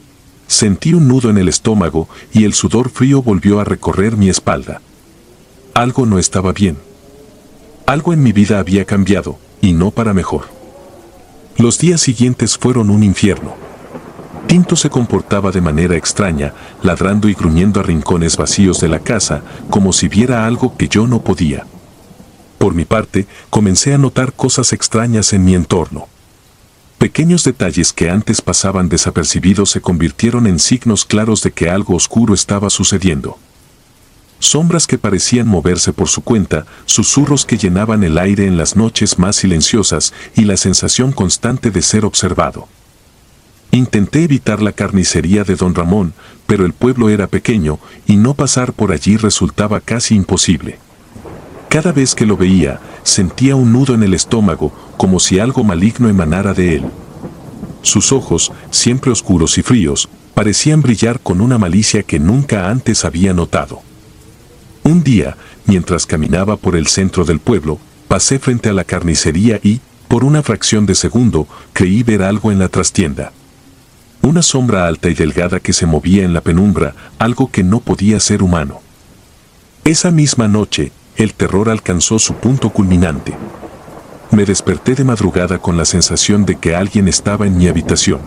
Sentí un nudo en el estómago y el sudor frío volvió a recorrer mi espalda. Algo no estaba bien. Algo en mi vida había cambiado, y no para mejor. Los días siguientes fueron un infierno. Tinto se comportaba de manera extraña, ladrando y gruñendo a rincones vacíos de la casa, como si viera algo que yo no podía. Por mi parte, comencé a notar cosas extrañas en mi entorno. Pequeños detalles que antes pasaban desapercibidos se convirtieron en signos claros de que algo oscuro estaba sucediendo. Sombras que parecían moverse por su cuenta, susurros que llenaban el aire en las noches más silenciosas y la sensación constante de ser observado. Intenté evitar la carnicería de don Ramón, pero el pueblo era pequeño y no pasar por allí resultaba casi imposible. Cada vez que lo veía, sentía un nudo en el estómago, como si algo maligno emanara de él. Sus ojos, siempre oscuros y fríos, parecían brillar con una malicia que nunca antes había notado. Un día, mientras caminaba por el centro del pueblo, pasé frente a la carnicería y, por una fracción de segundo, creí ver algo en la trastienda. Una sombra alta y delgada que se movía en la penumbra, algo que no podía ser humano. Esa misma noche, el terror alcanzó su punto culminante. Me desperté de madrugada con la sensación de que alguien estaba en mi habitación.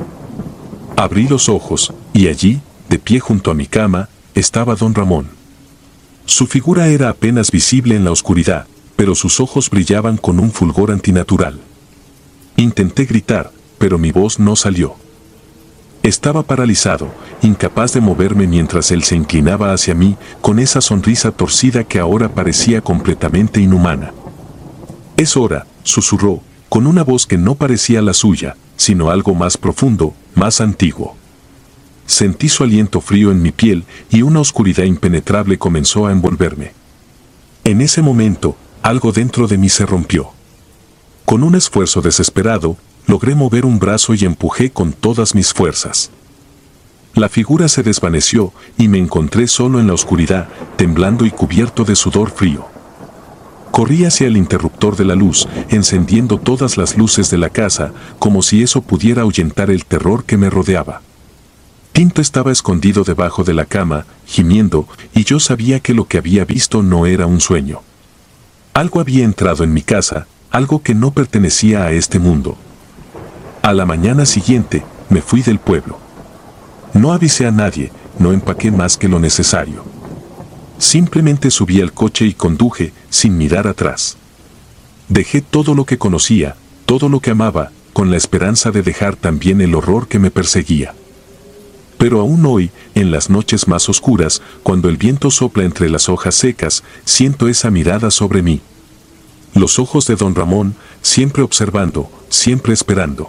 Abrí los ojos, y allí, de pie junto a mi cama, estaba don Ramón. Su figura era apenas visible en la oscuridad, pero sus ojos brillaban con un fulgor antinatural. Intenté gritar, pero mi voz no salió. Estaba paralizado, incapaz de moverme mientras él se inclinaba hacia mí con esa sonrisa torcida que ahora parecía completamente inhumana. «Es hora», susurró, con una voz que no parecía la suya, sino algo más profundo, más antiguo. Sentí su aliento frío en mi piel y una oscuridad impenetrable comenzó a envolverme. En ese momento, algo dentro de mí se rompió. Con un esfuerzo desesperado, logré mover un brazo y empujé con todas mis fuerzas. La figura se desvaneció y me encontré solo en la oscuridad, temblando y cubierto de sudor frío. Corrí hacia el interruptor de la luz, encendiendo todas las luces de la casa, como si eso pudiera ahuyentar el terror que me rodeaba. Tinto estaba escondido debajo de la cama, gimiendo, y yo sabía que lo que había visto no era un sueño. Algo había entrado en mi casa, algo que no pertenecía a este mundo. A la mañana siguiente, me fui del pueblo. No avisé a nadie, no empaqué más que lo necesario. Simplemente subí al coche y conduje, sin mirar atrás. Dejé todo lo que conocía, todo lo que amaba, con la esperanza de dejar también el horror que me perseguía. Pero aún hoy, en las noches más oscuras, cuando el viento sopla entre las hojas secas, siento esa mirada sobre mí. Los ojos de don Ramón, siempre observando, siempre esperando.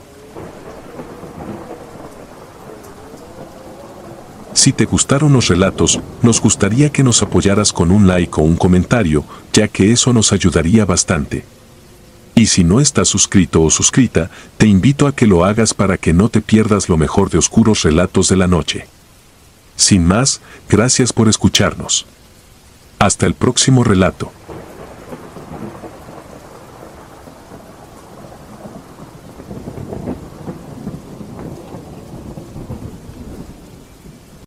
Si te gustaron los relatos, nos gustaría que nos apoyaras con un like o un comentario, ya que eso nos ayudaría bastante. Y si no estás suscrito o suscrita, te invito a que lo hagas para que no te pierdas lo mejor de Oscuros Relatos de la Noche. Sin más, gracias por escucharnos. Hasta el próximo relato.